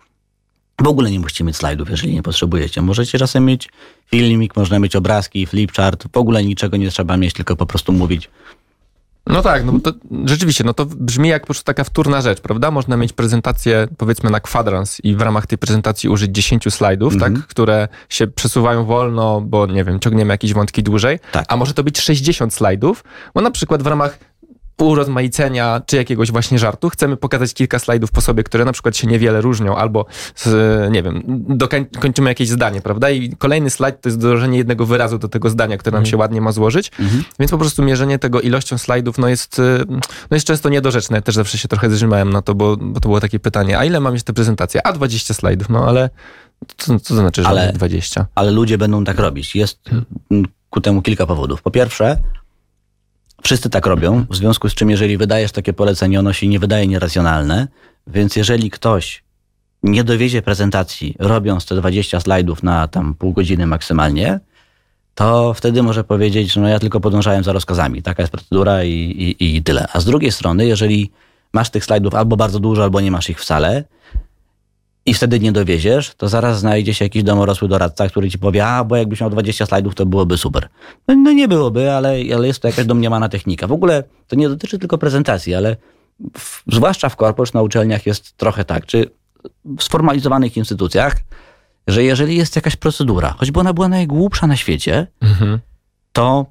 W ogóle nie musicie mieć slajdów, jeżeli nie potrzebujecie. Możecie czasem mieć filmik, można mieć obrazki, flipchart, w ogóle niczego nie trzeba mieć, tylko po prostu mówić. No tak, no bo to rzeczywiście, no to brzmi jak po prostu taka wtórna rzecz, prawda? Można mieć prezentację, powiedzmy, na kwadrans i w ramach tej prezentacji użyć dziesięć slajdów, mm-hmm. tak? Które się przesuwają wolno, bo nie wiem, ciągniemy jakieś wątki dłużej, tak. A może to być sześćdziesiąt slajdów, bo na przykład w ramach urozmaicenia czy jakiegoś właśnie żartu chcemy pokazać kilka slajdów po sobie, które na przykład się niewiele różnią, albo z, nie wiem, dokończymy jakieś zdanie, prawda? I kolejny slajd to jest dołożenie jednego wyrazu do tego zdania, które nam mm. się ładnie ma złożyć, mm-hmm. Więc po prostu mierzenie tego ilością slajdów no jest, no jest często niedorzeczne. Ja też zawsze się trochę zrzymałem na to, bo, bo to było takie pytanie, a ile mam jeszcze prezentacji? A dwadzieścia slajdów, no ale co, co to znaczy, że ale, dwadzieścia? Ale ludzie będą tak robić. Jest ku temu kilka powodów. Po pierwsze, wszyscy tak robią, w związku z czym jeżeli wydajesz takie polecenie, ono się nie wydaje nieracjonalne, więc jeżeli ktoś nie dowiezie prezentacji, robiąc te dwadzieścia slajdów na tam pół godziny maksymalnie, to wtedy może powiedzieć, że no ja tylko podążałem za rozkazami, taka jest procedura i, i, i tyle. A z drugiej strony, jeżeli masz tych slajdów albo bardzo dużo, albo nie masz ich wcale i wtedy nie dowieziesz, to zaraz znajdzie się jakiś domorosły doradca, który ci powie, a bo jakbyś miał dwadzieścia slajdów, to byłoby super. No, no nie byłoby, ale, ale jest to jakaś domniemana technika. W ogóle to nie dotyczy tylko prezentacji, ale w, zwłaszcza w korporze, na uczelniach jest trochę tak, czy w sformalizowanych instytucjach, że jeżeli jest jakaś procedura, choćby ona była najgłupsza na świecie, mhm. to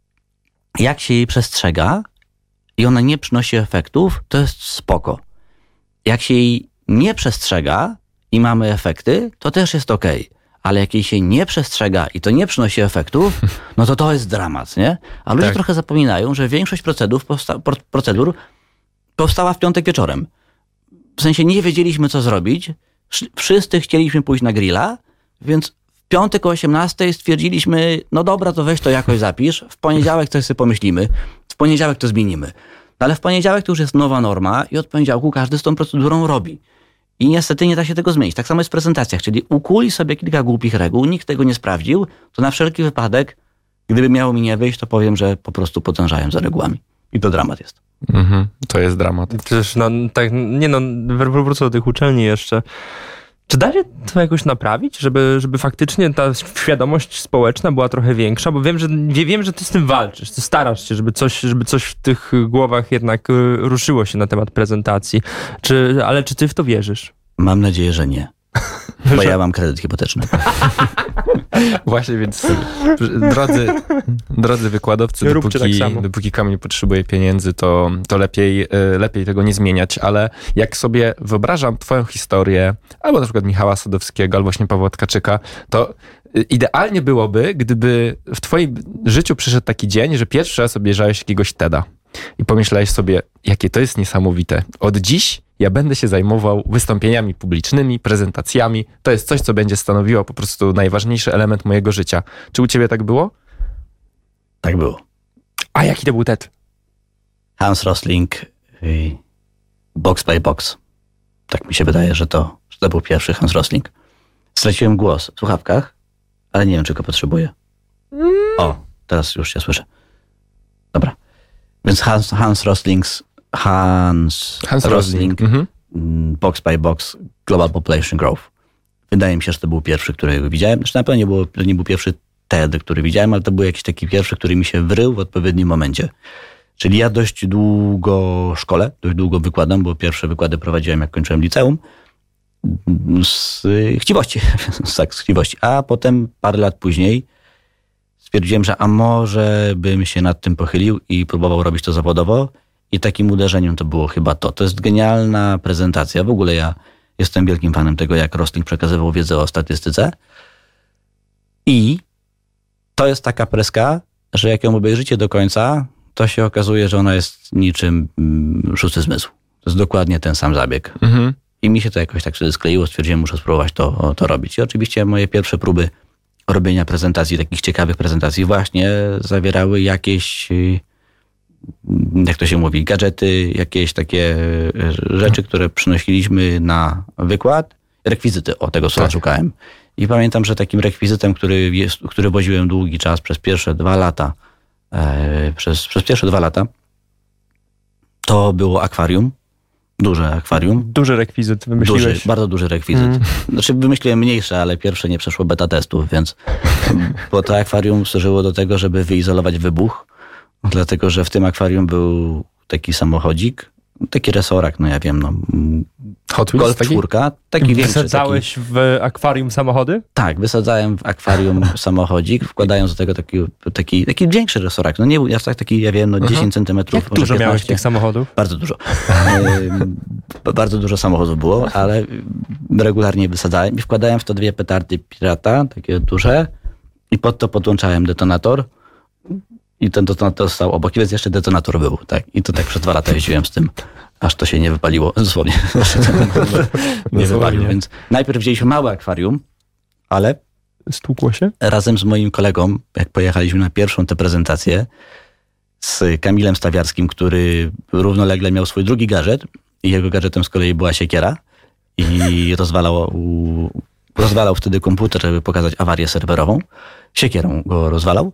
jak się jej przestrzega i ona nie przynosi efektów, to jest spoko. Jak się jej nie przestrzega i mamy efekty, to też jest okej. Ale jak jej się nie przestrzega i to nie przynosi efektów, no to to jest dramat, nie? A ludzie tak. trochę zapominają, że większość procedur, powsta- procedur powstała w piątek wieczorem. W sensie nie wiedzieliśmy, co zrobić. Wszyscy chcieliśmy pójść na grilla, więc w piątek o osiemnastej stwierdziliśmy, no dobra, to weź to jakoś zapisz, w poniedziałek coś sobie pomyślimy, w poniedziałek to zmienimy. No ale w poniedziałek to już jest nowa norma i od poniedziałku każdy z tą procedurą robi. I niestety nie da się tego zmienić. Tak samo jest w prezentacjach, czyli ukuli sobie kilka głupich reguł, nikt tego nie sprawdził, to na wszelki wypadek, gdyby miało mi nie wyjść, to powiem, że po prostu podążałem za regułami. I to dramat jest. Mhm, to jest dramat. Przecież no, tak, nie no, wrócę do tych uczelni jeszcze. Czy da się to jakoś naprawić, żeby, żeby faktycznie ta świadomość społeczna była trochę większa? Bo wiem, że wiem, że ty z tym walczysz, ty starasz się, żeby coś, żeby coś w tych głowach jednak ruszyło się na temat prezentacji. Czy, ale czy ty w to wierzysz? Mam nadzieję, że nie. Bo ja mam kredyt hipoteczny. Właśnie, więc drodzy, drodzy wykładowcy, dopóki, tak dopóki Kamil potrzebuje pieniędzy, to, to lepiej, lepiej tego nie zmieniać, ale jak sobie wyobrażam twoją historię, albo na przykład Michała Sadowskiego, albo właśnie Pawła Tkaczyka, to idealnie byłoby, gdyby w twoim życiu przyszedł taki dzień, że pierwszy raz obejrzałeś jakiegoś TEDa i pomyślałeś sobie, jakie to jest niesamowite. Od dziś ja będę się zajmował wystąpieniami publicznymi, prezentacjami. To jest coś, co będzie stanowiło po prostu najważniejszy element mojego życia. Czy u ciebie tak było? Tak było. A jaki to był TED? Hans Rosling, Box by Box. Tak mi się wydaje, że to, że to był pierwszy Hans Rosling. Straciłem głos w słuchawkach ale nie wiem, czy go potrzebuję. O, teraz już się słyszę. Dobra. Więc Hans, Hans Roslings, Hans, Hans Rosling, Rosling. Mhm. Box by Box, Global Population Growth. Wydaje mi się, że to był pierwszy, którego widziałem. Znaczy na pewno nie, było, nie był pierwszy TED, który widziałem, ale to był jakiś taki pierwszy, który mi się wrył w odpowiednim momencie. Czyli ja dość długo szkole, dość długo wykładam, bo pierwsze wykłady prowadziłem, jak kończyłem liceum. Z chciwości, tak, z chciwości. A potem parę lat później stwierdziłem, że a może bym się nad tym pochylił i próbował robić to zawodowo. I takim uderzeniem to było chyba to. To jest genialna prezentacja. W ogóle ja jestem wielkim fanem tego, jak Rosling przekazywał wiedzę o statystyce. I to jest taka preska, że jak ją obejrzycie do końca, to się okazuje, że ona jest niczym mm, szósty zmysł. To jest dokładnie ten sam zabieg. Mhm. I mi się to jakoś tak wtedy skleiło. Stwierdziłem, muszę spróbować to, to robić. I oczywiście moje pierwsze próby robienia prezentacji, takich ciekawych prezentacji właśnie zawierały jakieś, jak to się mówi, gadżety, jakieś takie rzeczy, które przynosiliśmy na wykład. Rekwizyty, o tego słowa Tak. szukałem. I pamiętam, że takim rekwizytem, który, jest, który woziłem długi czas, przez pierwsze dwa lata, e, przez, przez pierwsze dwa lata, to było akwarium. Duże akwarium. Duży rekwizyt wymyśliłeś. Duży, bardzo duży rekwizyt. Mm. Znaczy wymyśliłem mniejsze, ale pierwsze nie przeszło beta testów, więc bo to akwarium służyło do tego, żeby wyizolować wybuch, dlatego że w tym akwarium był taki samochodzik, taki resorak, no ja wiem, no Hot Wheels Golf taki? czwórka, taki większy. Wysadzałeś Taki, w akwarium samochody? tak, wysadzałem w akwarium samochodzik, wkładając do tego taki, taki, taki większy resorak. No nie był aż tak taki, ja wiem, no dziesięć centymetrów, Jak może dużo miałeś piętnaście. tych samochodów? Bardzo dużo. Ym, bardzo dużo samochodów było, ale regularnie wysadzałem i wkładałem w to dwie petardy Pirata, takie duże, i pod to podłączałem detonator i ten detonator stał obok, więc jeszcze detonator był, tak. I to tak przez dwa lata jeździłem z tym, aż to się nie wypaliło, dosłownie. nie wypaliło, więc najpierw wzięliśmy małe akwarium, ale Stłukło się? razem z moim kolegą, jak pojechaliśmy na pierwszą tę prezentację, z Kamilem Stawiarskim, który równolegle miał swój drugi gadżet i jego gadżetem z kolei była siekiera i rozwalał, rozwalał wtedy komputer, żeby pokazać awarię serwerową. Siekierą go rozwalał.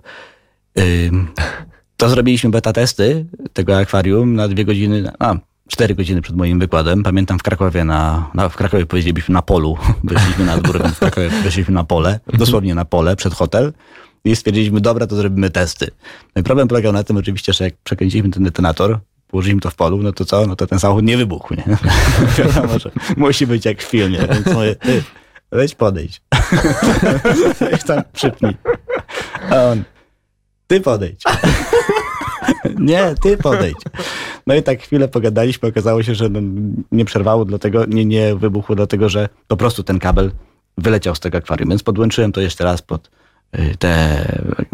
To zrobiliśmy beta testy tego akwarium na dwie godziny, a cztery godziny przed moim wykładem. Pamiętam w Krakowie, na, na, w Krakowie powiedzielibyśmy na polu, wyszliśmy na dwór, w Krakowie wyszliśmy na pole, dosłownie na pole, przed hotel. I stwierdziliśmy, dobra, to zrobimy testy. No i problem polegał na tym oczywiście, że jak przekręciliśmy ten detonator, położyliśmy to w polu, no to co? No to ten samochód nie wybuchł, nie? Wiadomo, że musi być jak w filmie. Więc mówię, ty, weź podejdź. Weź tam przypnij. A on, ty podejdź. Nie, ty podejdź. No i tak chwilę pogadaliśmy, okazało się, że no nie przerwało, dlatego, nie, nie wybuchło, dlatego że po prostu ten kabel wyleciał z tego akwarium. Więc podłączyłem to jeszcze raz pod te,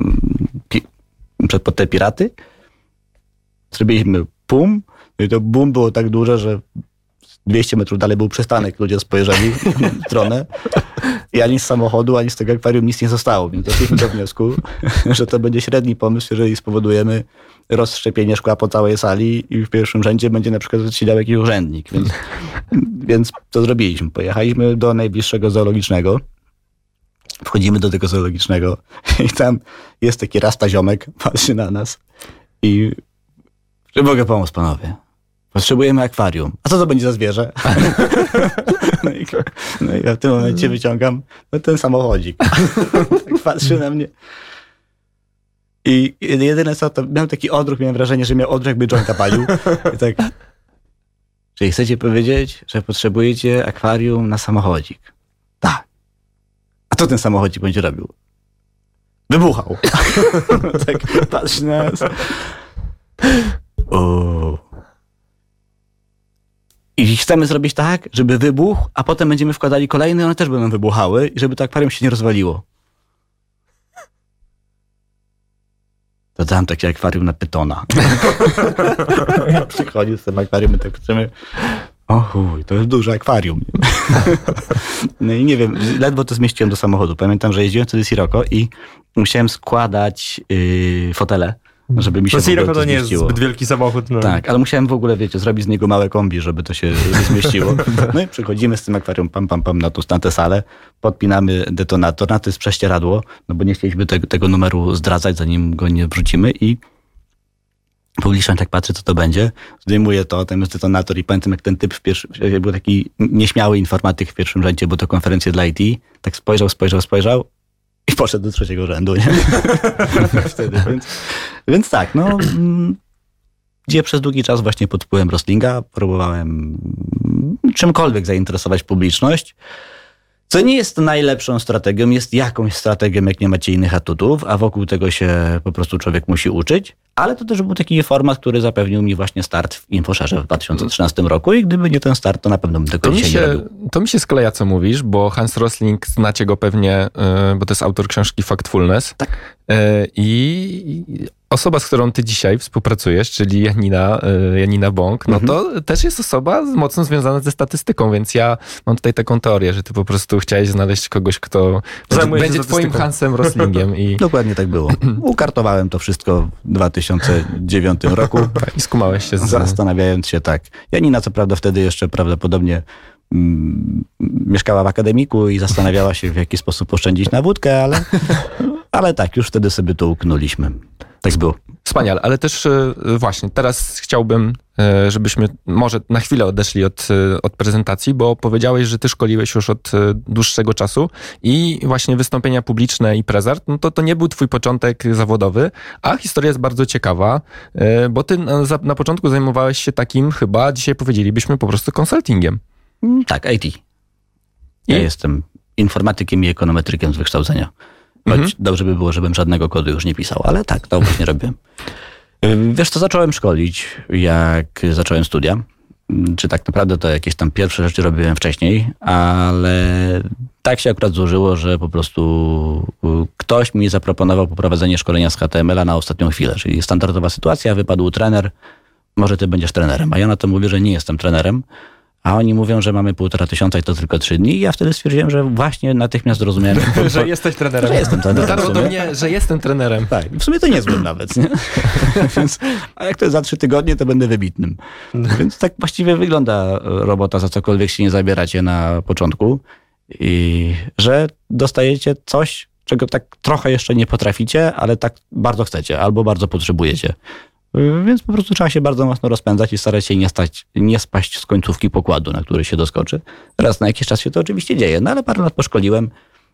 pod te piraty. Zrobiliśmy pum. No i to bum było tak duże, że dwieście metrów dalej był przystanek. Ludzie spojrzeli w stronę i ani z samochodu, ani z tego akwarium nic nie zostało. Więc doszliśmy do wniosku, że to będzie średni pomysł, jeżeli spowodujemy rozszczepienie szkła po całej sali i w pierwszym rzędzie będzie na przykład siedział jakiś urzędnik. Więc, więc to zrobiliśmy. Pojechaliśmy do najbliższego zoologicznego. Wchodzimy do tego zoologicznego i tam jest taki rasta ziomek, patrzy na nas i czy mogę pomóc panowie? Potrzebujemy akwarium. A co to będzie za zwierzę? No i, no i ja w tym momencie wyciągam no ten samochodzik. Tak patrzy na mnie. I jedyne co, to miałem taki odruch, miałem wrażenie, że miał odruch, jakby jointa palił. I tak, czyli chcecie powiedzieć, że potrzebujecie akwarium na samochodzik? Tak. A co ten samochodzik będzie robił? Wybuchał. Tak patrzy na nas. O. I chcemy zrobić tak, żeby wybuchł, a potem będziemy wkładali kolejne, one też będą wybuchały i żeby to akwarium się nie rozwaliło. To dałem takie akwarium na pytona. Ja przychodzi z tym akwarium i tak chcemy... O chuj, to jest duże akwarium. No i nie wiem, ledwo to zmieściłem do samochodu. Pamiętam, że jeździłem wtedy Sirocco i musiałem składać yy, fotele żeby mi się To w ogóle Sirocco to nie jest zmieściło. zbyt wielki samochód. No. Tak, ale musiałem w ogóle, wiecie, zrobić z niego małe kombi, żeby to się zmieściło. No i przychodzimy z tym akwarium pam, pam, pam na, tu, na tę salę, podpinamy detonator, na to jest prześcieradło, no bo nie chcieliśmy te, tego numeru zdradzać, zanim go nie wrzucimy i publiczność tak patrzy, co to będzie, zdejmuje to, ten jest detonator i pamiętam, jak ten typ w pierwszym, był taki nieśmiały informatyk w pierwszym rzędzie, bo to konferencja dla I T, tak spojrzał, spojrzał, spojrzał i poszedł do trzeciego rzędu, nie? Wtedy, więc, więc tak, no, gdzie przez długi czas właśnie pod wpływem Roslinga próbowałem czymkolwiek zainteresować publiczność, co nie jest najlepszą strategią, jest jakąś strategią, jak nie macie innych atutów, a wokół tego się po prostu człowiek musi uczyć, ale to też był taki format, który zapewnił mi właśnie start w InfoSharze w dwa tysiące trzynastym roku i gdyby nie ten start, to na pewno bym tego To mi, dzisiaj się, nie robił. to mi się skleja, co mówisz, bo Hans Rosling, znacie go pewnie, y, bo to jest autor książki Factfulness. Tak. Y, I osoba, z którą ty dzisiaj współpracujesz, czyli Janina, y, Janina Bąk, no Mhm. to też jest osoba mocno związana ze statystyką, więc ja mam tutaj taką teorię, że ty po prostu chciałeś znaleźć kogoś, kto Zajmuje się będzie twoim statystyką. Hansem Roslingiem. I, Dokładnie tak było. Ukartowałem to wszystko w dwa tysiące dziewiątym roku. i skumałeś się z... Zastanawiając się tak. Janina co prawda wtedy jeszcze prawdopodobnie mm, mieszkała w akademiku i zastanawiała się, w jaki sposób oszczędzić na wódkę, ale, ale tak, już wtedy sobie to uknuliśmy. Tak było. Wspaniale, ale też e, właśnie teraz chciałbym, e, żebyśmy może na chwilę odeszli od, e, od prezentacji, bo powiedziałeś, że ty szkoliłeś już od e, dłuższego czasu i właśnie wystąpienia publiczne i prezart, no to to nie był twój początek zawodowy, a historia jest bardzo ciekawa, e, bo ty na, za- na początku zajmowałeś się takim chyba, dzisiaj powiedzielibyśmy po prostu konsultingiem. Mm, Tak, I T. Ja I? jestem informatykiem i ekonometrykiem z wykształcenia. Choć Mhm. dobrze by było, żebym żadnego kodu już nie pisał, ale tak, to właśnie robiłem. Ym, Wiesz co, zacząłem szkolić, jak zacząłem studia. Ym, Czy tak naprawdę to jakieś tam pierwsze rzeczy robiłem wcześniej, ale tak się akurat złożyło, że po prostu y, ktoś mi zaproponował poprowadzenie szkolenia z H T M L a na ostatnią chwilę, czyli standardowa sytuacja, wypadł trener, może ty będziesz trenerem, a ja na to mówię, że nie jestem trenerem. A oni mówią, że mamy półtora tysiąca i to tylko trzy dni. I ja wtedy stwierdziłem, że właśnie natychmiast zrozumiałem, Że jesteś trenerem. że jestem trenerem. w Dotarło do sumie. mnie, że jestem trenerem. Tak, w sumie to niezłym nawet, nie? Więc, a jak to jest za trzy tygodnie, to będę wybitnym. Więc tak właściwie wygląda robota, za cokolwiek się nie zabieracie na początku. I że dostajecie coś, czego tak trochę jeszcze nie potraficie, ale tak bardzo chcecie albo bardzo potrzebujecie. Więc po prostu trzeba się bardzo mocno rozpędzać i starać się nie, stać, nie spaść z końcówki pokładu, na który się doskoczy. Raz na jakiś czas się to oczywiście dzieje, no ale parę lat poszkoliłem.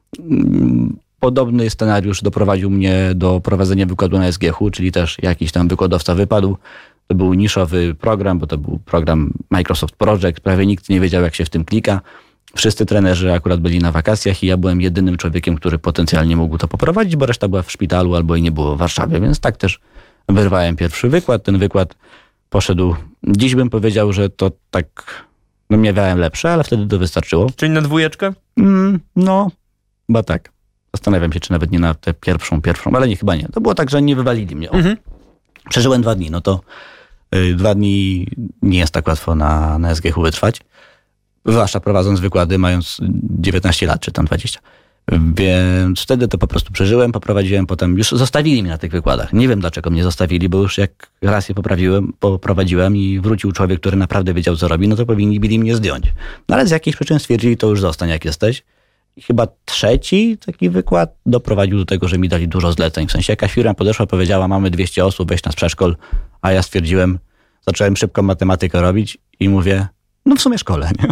Podobny scenariusz doprowadził mnie do prowadzenia wykładu na S G H-u, czyli też jakiś tam wykładowca wypadł. To był niszowy program, bo to był program Microsoft Project. Prawie nikt nie wiedział, jak się w tym klika. Wszyscy trenerzy akurat byli na wakacjach i ja byłem jedynym człowiekiem, który potencjalnie mógł to poprowadzić, bo reszta była w szpitalu albo i nie było w Warszawie, więc tak też wyrwałem pierwszy wykład. Ten wykład poszedł, dziś bym powiedział, że to tak, no miałem lepsze, ale wtedy to wystarczyło. Czyli na dwójeczkę? Mm, no, chyba tak. Zastanawiam się, czy nawet nie na tę pierwszą, pierwszą, ale nie, chyba nie. To było tak, że nie wywalili mnie. O, Mhm. przeżyłem dwa dni, no to y, dwa dni nie jest tak łatwo na, na S G H-u wytrwać. Zwłaszcza prowadząc wykłady, mając dziewiętnaście lat, czy tam dwadzieścia. Więc wtedy to po prostu przeżyłem, poprowadziłem, potem już zostawili mnie na tych wykładach. Nie wiem, dlaczego mnie zostawili, bo już jak raz je poprawiłem, poprowadziłem i wrócił człowiek, który naprawdę wiedział, co robi, no to powinni byli mnie zdjąć. No ale z jakichś przyczyn stwierdzili, to już zostań, jak jesteś. I chyba trzeci taki wykład doprowadził do tego, że mi dali dużo zleceń. W sensie jakaś firma podeszła, powiedziała, mamy dwieście osób, weź nas przeszkol, a ja stwierdziłem, zacząłem szybko matematykę robić i mówię, no w sumie szkole, nie?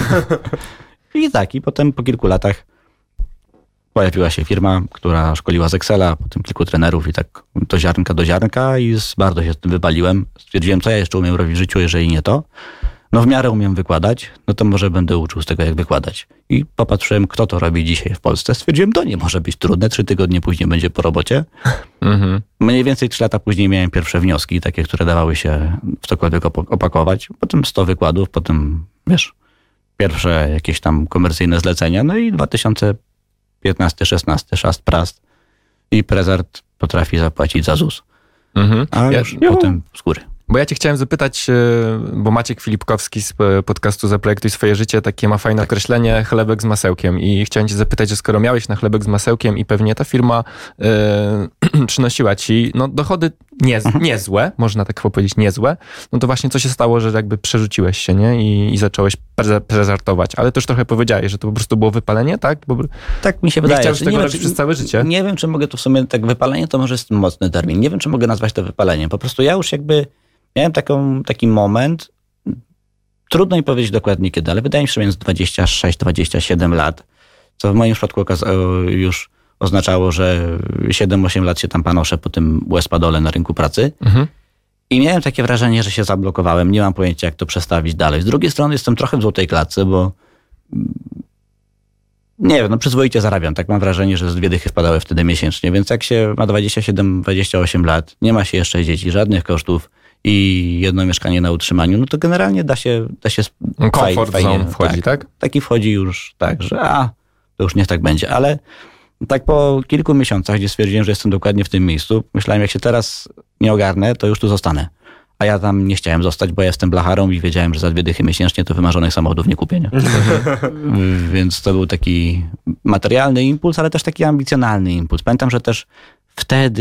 I tak, i potem po kilku latach pojawiła się firma, która szkoliła z Excela, potem kilku trenerów i tak do ziarnka do ziarnka i z, bardzo się z tym wypaliłem. Stwierdziłem, co ja jeszcze umiem robić w życiu, jeżeli nie to. No w miarę umiem wykładać, no to może będę uczył z tego, jak wykładać. I popatrzyłem, kto to robi dzisiaj w Polsce. Stwierdziłem, to nie może być trudne, trzy tygodnie później będzie po robocie. Mhm. Mniej więcej trzy lata później miałem pierwsze wnioski, takie, które dawały się w cokolwiek opakować. Potem sto wykładów, potem, wiesz, pierwsze jakieś tam komercyjne zlecenia, no i dwa tysiące piętnasty, szesnasty, szast, prast i prezart potrafi zapłacić za Z U S. Mhm. A Ja- już Juhu. potem z góry. Bo ja cię chciałem zapytać, e, bo Maciek Filipkowski z e, podcastu Zaprojektuj swoje życie takie ma fajne określenie chlebek z masełkiem i chciałem cię zapytać, że skoro miałeś na chlebek z masełkiem i pewnie ta firma e, przynosiła ci no, dochody nie, Mhm. niezłe, można tak powiedzieć, niezłe, no to właśnie co się stało, że jakby przerzuciłeś się, nie? I, i zacząłeś pre- prezartować. Ale to już trochę powiedziałeś, że to po prostu było wypalenie, tak? Bo Tak mi się nie wydaje. chciałeś że tego wiem, robić czy- przez całe życie. Nie wiem, czy mogę to w sumie tak wypalenie, to może jest mocny termin. Nie wiem, czy mogę nazwać to wypaleniem. Po prostu ja już jakby miałem taką, taki moment, trudno mi powiedzieć dokładnie kiedy, ale wydaje mi się, że między dwadzieścia sześć dwadzieścia siedem lat, co w moim przypadku okaz- już oznaczało, że siedem osiem lat się tam panoszę po tym łez-padole na rynku pracy. Mhm. I miałem takie wrażenie, że się zablokowałem. Nie mam pojęcia, jak to przestawić dalej. Z drugiej strony jestem trochę w złotej klatce, bo nie wiem, no przyzwoicie zarabiam. Tak mam wrażenie, że z dwie dychy wpadały wtedy miesięcznie. Więc jak się ma dwadzieścia siedem dwadzieścia osiem lat, nie ma się jeszcze dzieci, żadnych kosztów i jedno mieszkanie na utrzymaniu, no to generalnie da się... Da się Komfort fajnie, zone wchodzi, tak? Taki wchodzi już tak, że a, to już niech tak będzie. Ale tak po kilku miesiącach, gdzie stwierdziłem, że jestem dokładnie w tym miejscu, myślałem, jak się teraz nie ogarnę, to już tu zostanę. A ja tam nie chciałem zostać, bo ja jestem blacharą i wiedziałem, że za dwie dychy miesięcznie to wymarzonych samochodów nie kupię. Nie? Więc to był taki materialny impuls, ale też taki ambicjonalny impuls. Pamiętam, że też wtedy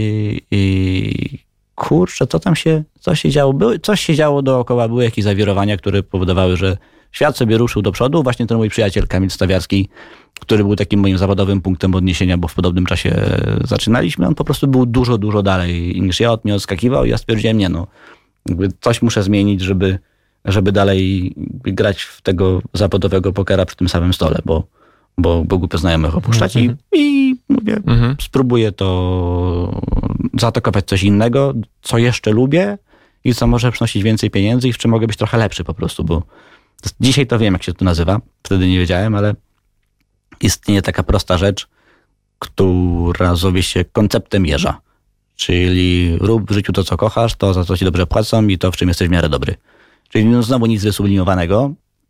yy, kurczę, co tam się, co się działo? Były, coś się działo dookoła, były jakieś zawirowania, które powodowały, że świat sobie ruszył do przodu. Właśnie ten mój przyjaciel Kamil Stawiarski, który był takim moim zawodowym punktem odniesienia, bo w podobnym czasie zaczynaliśmy, on po prostu był dużo, dużo dalej niż ja, od mnie odskakiwał i ja stwierdziłem, nie no, jakby coś muszę zmienić, żeby, żeby dalej grać w tego zawodowego pokera przy tym samym stole, bo, bo, bo głupio znajomych opuszczać i, i mówię, Mhm. spróbuję to zaatakować coś innego, co jeszcze lubię i co może przynosić więcej pieniędzy i w czym mogę być trochę lepszy po prostu, bo dzisiaj to wiem, jak się to nazywa, wtedy nie wiedziałem, ale istnieje taka prosta rzecz, która zowie się konceptem jeża. Czyli rób w życiu to, co kochasz, to za co ci dobrze płacą i to, w czym jesteś w miarę dobry. Czyli no znowu nic wysublimowanego,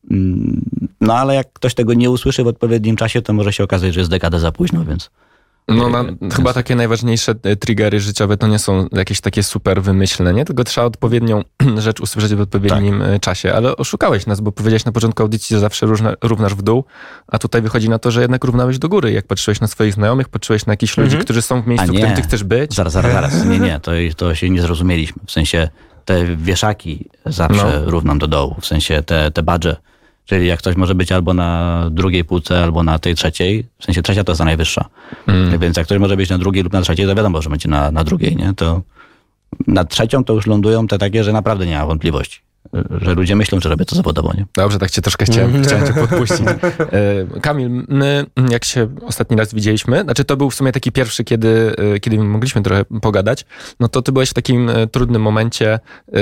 no ale jak ktoś tego nie usłyszy w odpowiednim czasie, to może się okazać, że jest dekadę za późno, więc... No, na, Więc- chyba takie najważniejsze e, triggery życiowe to nie są jakieś takie super wymyślne, nie? Tylko trzeba odpowiednią rzecz usłyszeć w odpowiednim tak. czasie. Ale oszukałeś nas, bo powiedziałeś na początku audycji, że zawsze równa, równasz w dół, a tutaj wychodzi na to, że jednak równałeś do góry. Jak patrzyłeś na swoich znajomych, patrzyłeś na jakichś ludzi, Mhm. którzy są w miejscu, A w nie. którym ty chcesz być. Zaraz, zaraz, zaraz. Nie, nie, to, to się nie zrozumieliśmy. W sensie te wieszaki zawsze No. równam do dołu. W sensie te, te badże. Czyli jak ktoś może być albo na drugiej półce, albo na tej trzeciej. W sensie trzecia to jest ta najwyższa. Mm. Więc jak ktoś może być na drugiej lub na trzeciej, to wiadomo, że będzie na, na drugiej, nie? To na trzecią to już lądują te takie, że naprawdę nie ma wątpliwości. Że ludzie myślą, że robię to zawodowo, nie? Dobrze, tak cię troszkę chciałem, chciałem cię podpuścić. E, Kamil, my jak się ostatni raz widzieliśmy, znaczy to był w sumie taki pierwszy, kiedy, e, kiedy mogliśmy trochę pogadać, no to ty byłeś w takim e, trudnym momencie, e,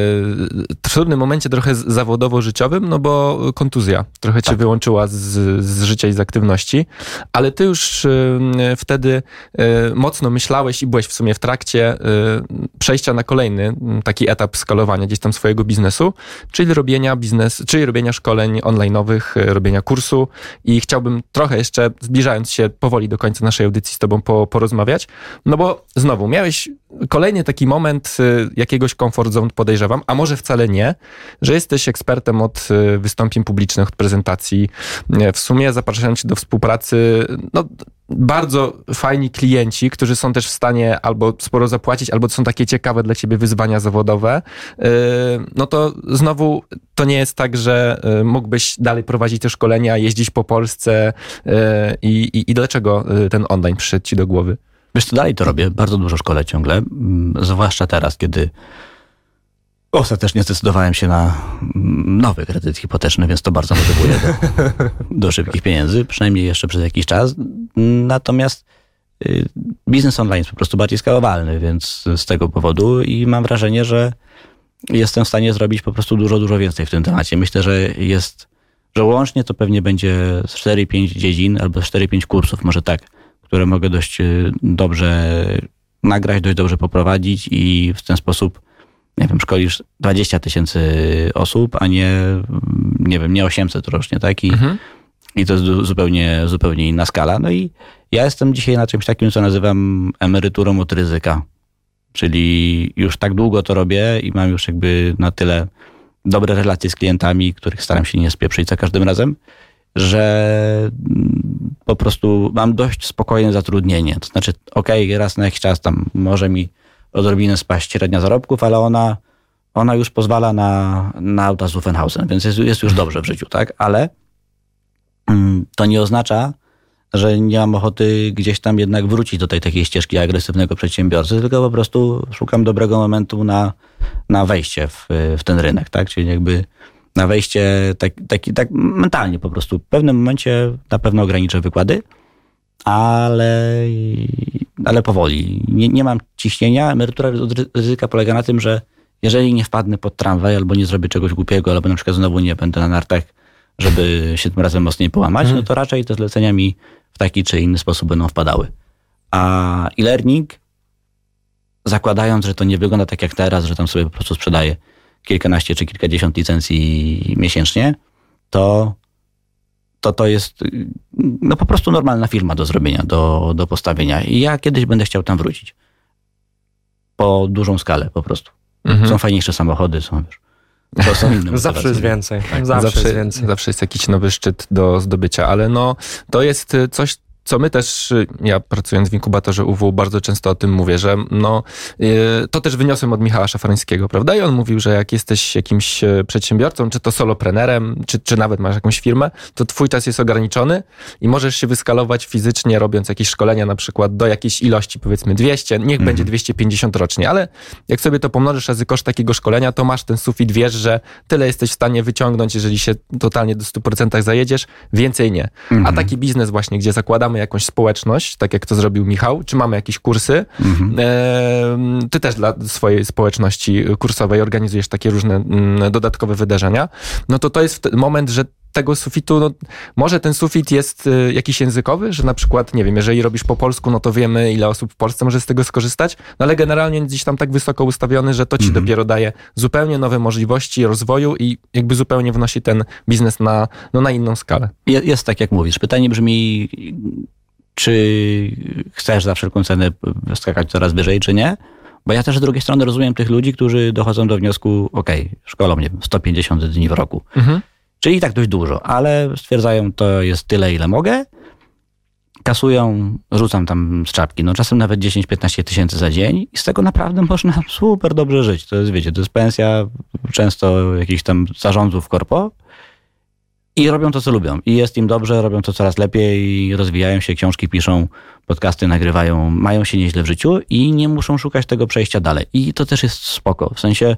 trudnym momencie trochę z- zawodowo-życiowym, no bo kontuzja trochę cię Tak. wyłączyła z, z życia i z aktywności, ale ty już e, wtedy e, mocno myślałeś i byłeś w sumie w trakcie e, przejścia na kolejny m, taki etap skalowania gdzieś tam swojego biznesu, czyli robienia biznes, czyli robienia szkoleń online'owych, e, robienia kursu i chciałbym trochę jeszcze, zbliżając się powoli do końca naszej audycji z tobą po, porozmawiać, no bo znowu miałeś kolejny taki moment e, jakiegoś comfort zone, podejrzewam, a może wcale nie, że jesteś ekspertem od e, wystąpień publicznych, od prezentacji. E, W sumie zapraszają cię do współpracy, no bardzo fajni klienci, którzy są też w stanie albo sporo zapłacić, albo to są takie ciekawe dla ciebie wyzwania zawodowe, yy, no to znowu to nie jest tak, że yy, mógłbyś dalej prowadzić te szkolenia, jeździć po Polsce yy, i, i dlaczego yy, ten online przyszedł ci do głowy? Wiesz co, dalej to robię. Bardzo dużo szkolę ciągle. mm, Zwłaszcza teraz, kiedy ostatecznie zdecydowałem się na mm, nowy kredyt hipoteczny, więc to bardzo motywuje do, do szybkich pieniędzy, przynajmniej jeszcze przez jakiś czas. Natomiast y, biznes online jest po prostu bardziej skalowalny, więc z tego powodu i mam wrażenie, że jestem w stanie zrobić po prostu dużo, dużo więcej w tym temacie. Myślę, że jest, że łącznie to pewnie będzie z cztery pięć dziedzin albo cztery pięć kursów, może tak, które mogę dość y, dobrze nagrać, dość dobrze poprowadzić i w ten sposób, nie wiem, szkolisz dwadzieścia tysięcy osób, a nie, nie wiem, nie osiemset rocznie, tak? I, Mhm. i to jest du- zupełnie, zupełnie inna skala. No i ja jestem dzisiaj na czymś takim, co nazywam emeryturą od ryzyka. Czyli już tak długo to robię i mam już jakby na tyle dobre relacje z klientami, których staram się nie spieprzyć za każdym razem, że mm, po prostu mam dość spokojne zatrudnienie. To znaczy, okej, raz na jakiś czas tam może mi odrobinę spaść średnia zarobków, ale ona, ona już pozwala na, na auta z Zuffenhausen, więc jest, jest już dobrze w życiu, tak? Ale mm, to nie oznacza, że nie mam ochoty gdzieś tam jednak wrócić do tej takiej ścieżki agresywnego przedsiębiorcy, tylko po prostu szukam dobrego momentu na, na wejście w, w ten rynek, tak? Czyli jakby na wejście tak, tak, tak mentalnie po prostu. W pewnym momencie na pewno ograniczę wykłady, ale, ale powoli. Nie, nie mam ciśnienia. Emerytura ryzyka polega na tym, że jeżeli nie wpadnę pod tramwaj albo nie zrobię czegoś głupiego, albo na przykład znowu nie będę na nartach, żeby się tym razem mocniej połamać, hmm. no to raczej te zlecenia mi w taki czy inny sposób będą wpadały. A e-learning, zakładając, że to nie wygląda tak jak teraz, że tam sobie po prostu sprzedaję kilkanaście czy kilkadziesiąt licencji miesięcznie, to to, to jest no po prostu normalna firma do zrobienia, do, do postawienia. I ja kiedyś będę chciał tam wrócić. Po dużą skalę po prostu. Mhm. Są fajniejsze samochody, są wiesz. To są inne zawsze jest więcej. Tak, zawsze, zawsze jest więcej. Zawsze jest jakiś nowy szczyt do zdobycia, ale no to jest coś, co my też, ja pracując w inkubatorze U W bardzo często o tym mówię, że no, to też wyniosłem od Michała Szafrańskiego, prawda? I on mówił, że jak jesteś jakimś przedsiębiorcą, czy to soloprenerem, czy, czy nawet masz jakąś firmę, to twój czas jest ograniczony i możesz się wyskalować fizycznie, robiąc jakieś szkolenia na przykład do jakiejś ilości, powiedzmy dwieście, niech mhm. będzie dwieście pięćdziesiąt rocznie, ale jak sobie to pomnożysz razy koszt takiego szkolenia, to masz ten sufit, wiesz, że tyle jesteś w stanie wyciągnąć, jeżeli się totalnie do stu procentów zajedziesz, więcej nie. Mhm. A taki biznes właśnie, gdzie zakładamy jakąś społeczność, tak jak to zrobił Michał, czy mamy jakieś kursy. Mhm. E, ty też dla swojej społeczności kursowej organizujesz takie różne m, dodatkowe wydarzenia. No to to jest moment, że tego sufitu, no, może ten sufit jest y, jakiś językowy, że na przykład, nie wiem, jeżeli robisz po polsku, no to wiemy, ile osób w Polsce może z tego skorzystać, no ale generalnie gdzieś tam tak wysoko ustawiony, że to ci mhm. dopiero daje zupełnie nowe możliwości rozwoju i jakby zupełnie wnosi ten biznes na, no, na inną skalę. Jest, jest tak, jak mówisz. Pytanie brzmi, czy chcesz za wszelką cenę skakać coraz wyżej, czy nie? Bo ja też z drugiej strony rozumiem tych ludzi, którzy dochodzą do wniosku, okej, okay, szkolą mnie sto pięćdziesiąt dni w roku. Mhm. Czyli i tak dość dużo, ale stwierdzają, to jest tyle, ile mogę. Kasują, rzucam tam z czapki, no czasem nawet dziesięć piętnaście tysięcy za dzień i z tego naprawdę można super dobrze żyć. To jest, wiecie, to jest pensja często jakichś tam zarządców korpo i robią to, co lubią. I jest im dobrze, robią to coraz lepiej, rozwijają się, książki piszą, podcasty nagrywają, mają się nieźle w życiu i nie muszą szukać tego przejścia dalej. I to też jest spoko, w sensie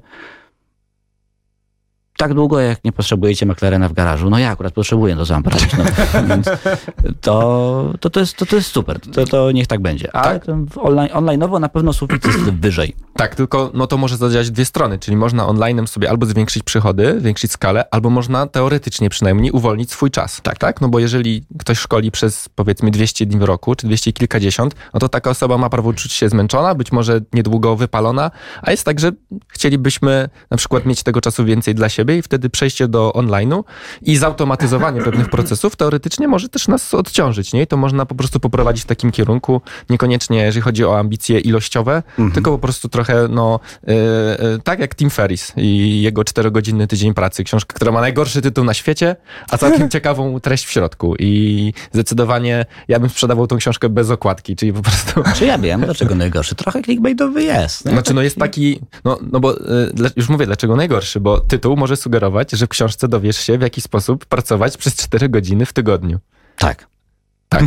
tak długo, jak nie potrzebujecie McLarena w garażu. No ja akurat potrzebuję, to sam poradzić. No. Więc to, to, to, jest, to, to jest super. To, to niech tak będzie. Ale tak. online, online'owo na pewno sufit jest wyżej. Tak, tylko no to może zadziałać dwie strony, czyli można online'em sobie albo zwiększyć przychody, zwiększyć skalę, albo można teoretycznie przynajmniej uwolnić swój czas. Tak, tak? No bo jeżeli ktoś szkoli przez powiedzmy dwieście dni w roku, czy dwieście kilkadziesiąt, no to taka osoba ma prawo czuć się zmęczona, być może niedługo wypalona, a jest tak, że chcielibyśmy na przykład mieć tego czasu więcej dla siebie i wtedy przejście do online'u i zautomatyzowanie pewnych procesów teoretycznie może też nas odciążyć, nie? I to można po prostu poprowadzić w takim kierunku, niekoniecznie jeżeli chodzi o ambicje ilościowe, mhm. tylko po prostu trochę, no, yy, yy, tak jak Tim Ferriss i jego czterogodzinny tydzień pracy, książka, która ma najgorszy tytuł na świecie, a całkiem ciekawą treść w środku i zdecydowanie ja bym sprzedawał tą książkę bez okładki, czyli po prostu... Czy ja wiem, dlaczego najgorszy? Trochę clickbaitowy jest. Nie? Znaczy, no jest taki, no, no bo yy, już mówię, dlaczego najgorszy, bo tytuł może sugerować, że w książce dowiesz się, w jaki sposób pracować przez cztery godziny w tygodniu. Tak. Tak.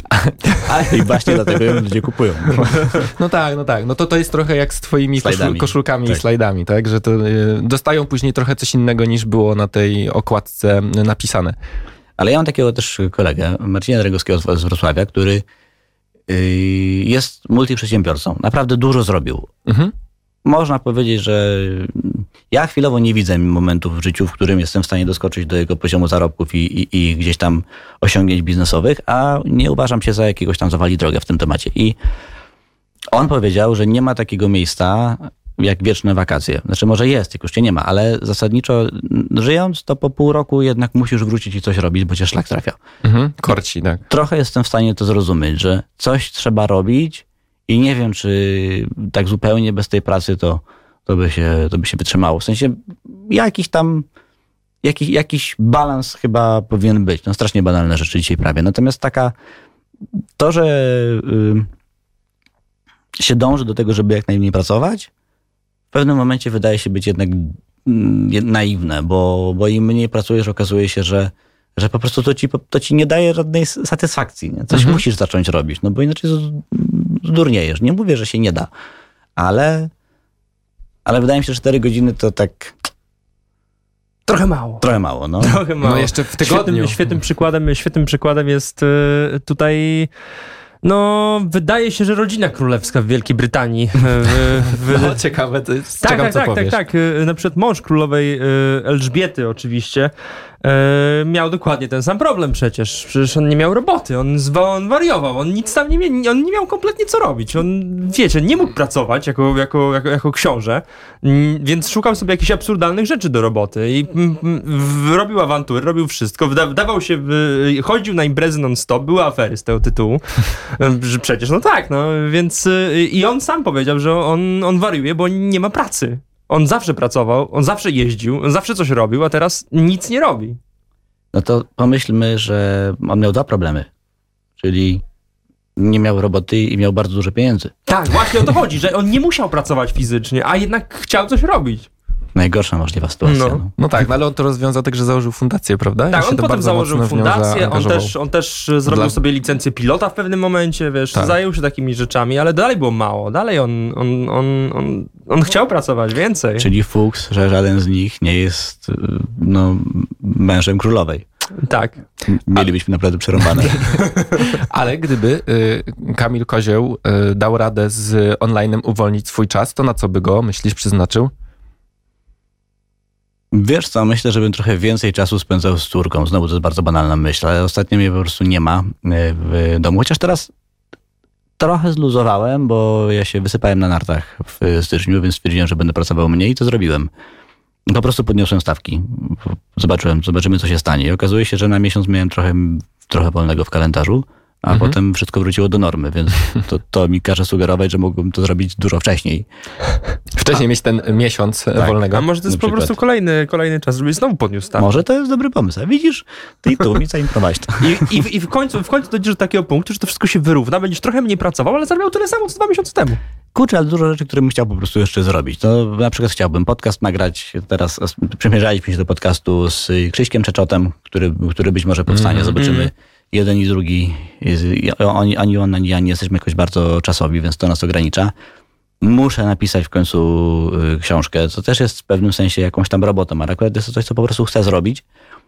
I właśnie dlatego ją ludzie kupują. No tak, no tak. No to to jest trochę jak z twoimi slajdami. koszulkami tak. i slajdami, tak? Że to y, dostają później trochę coś innego niż było na tej okładce napisane. Ale ja mam takiego też kolegę, Marcina Dragowskiego z Wrocławia, który y, jest multiprzedsiębiorcą. Naprawdę dużo zrobił. Mhm. Można powiedzieć, że ja chwilowo nie widzę momentu w życiu, w którym jestem w stanie doskoczyć do jego poziomu zarobków i, i, i gdzieś tam osiągnięć biznesowych, a nie uważam się za jakiegoś tam zawali drogę w tym temacie. I on powiedział, że nie ma takiego miejsca jak wieczne wakacje. Znaczy może jest, jak już cię nie ma, ale zasadniczo żyjąc, to po pół roku jednak musisz wrócić i coś robić, bo cię szlak trafia. Mhm, korci, tak. Trochę jestem w stanie to zrozumieć, że coś trzeba robić, i nie wiem, czy tak zupełnie bez tej pracy to, to, by, się, to by się wytrzymało. W sensie jakiś tam, jakiś, jakiś balans chyba powinien być. No strasznie banalne rzeczy dzisiaj prawie. Natomiast taka, to, że y, się dąży do tego, żeby jak najmniej pracować, w pewnym momencie wydaje się być jednak mm, naiwne, bo, bo im mniej pracujesz, okazuje się, że, że po prostu to ci, to ci nie daje żadnej satysfakcji. Nie? Coś mhm. musisz zacząć robić, no bo inaczej zdurniejesz. Nie mówię, że się nie da, ale, ale wydaje mi się, że cztery godziny to tak... Trochę mało. Trochę mało, no. Trochę mało. No jeszcze w tygodniu. Świetnym, świetnym, przykładem, świetnym przykładem jest y, tutaj... No, wydaje się, że rodzina królewska w Wielkiej Brytanii. W, w... No, ciekawe, to jest, tak, czekam, tak, co tak, powiesz. tak, tak. Na przykład mąż królowej Elżbiety oczywiście miał dokładnie ten sam problem przecież. Przecież on nie miał roboty, on, zwa, on wariował, on nic tam nie miał, on nie miał kompletnie co robić. On, wiecie, nie mógł pracować jako, jako, jako, jako książę, więc szukał sobie jakichś absurdalnych rzeczy do roboty i m, m, robił awantury, robił wszystko, wda, wdawał się, w, chodził na imprezy non-stop, były afery z tego tytułu, że przecież, no tak, no, więc i on sam powiedział, że on, on wariuje, bo nie ma pracy. On zawsze pracował, on zawsze jeździł, on zawsze coś robił, a teraz nic nie robi. No to pomyślmy, że on miał dwa problemy. Czyli nie miał roboty i miał bardzo dużo pieniędzy. Tak, właśnie o to chodzi, że on nie musiał pracować fizycznie, a jednak chciał coś robić. Najgorsza możliwa sytuacja. No. No. No tak, no ale on to rozwiązał tak, że założył fundację, prawda? I Tak, się on to potem bardzo założył mocno w nią fundację, on zaangażował. też, on też zrobił Dla- sobie licencję pilota w pewnym momencie, wiesz, Tak. zajął się takimi rzeczami, ale dalej było mało, dalej on, on, on, on, on chciał pracować więcej. Czyli fuks, że żaden z nich nie jest no, mężem królowej. Tak. Mielibyśmy naprawdę przerąbane. Ale gdyby y, Kamil Kozioł y, dał radę z online'em uwolnić swój czas, to na co by go, myślisz, przeznaczył? Wiesz co, myślę, że bym trochę więcej czasu spędzał z córką. Znowu to jest bardzo banalna myśl, ale ostatnio mnie po prostu nie ma w domu. Chociaż teraz trochę zluzowałem, bo ja się wysypałem na nartach w styczniu, więc stwierdziłem, że będę pracował mniej i to zrobiłem. Po prostu podniosłem stawki. Zobaczyłem, zobaczymy, co się stanie. I okazuje się, że na miesiąc miałem trochę, trochę wolnego w kalendarzu, a Mhm. potem wszystko wróciło do normy, więc to, to mi każe sugerować, że mógłbym to zrobić dużo wcześniej. Wcześniej mieć ten miesiąc Tak. wolnego. A może to jest Na po przykład. prostu kolejny, kolejny czas, żeby znowu podniósł stawkę. Może to jest dobry pomysł. A widzisz, ty i tu mi zaimprować to. I, i, I w końcu, w końcu dojdziesz do takiego punktu, że to wszystko się wyrówna, będziesz trochę mniej pracował, ale zarabiał tyle samo, co dwa miesiące temu. Kurczę, ale dużo rzeczy, które bym chciał po prostu jeszcze zrobić. To na przykład chciałbym podcast nagrać. Teraz przymierzaliśmy się do podcastu z Krzyśkiem Czeczotem, który, który być może powstanie. Zobaczymy. Jeden i drugi. Jest, oni, ani on, ani ja nie jesteśmy jakoś bardzo czasowi, więc to nas ogranicza. Muszę napisać w końcu y, książkę, co też jest w pewnym sensie jakąś tam robotą, ale akurat jest to coś, co po prostu chcę zrobić,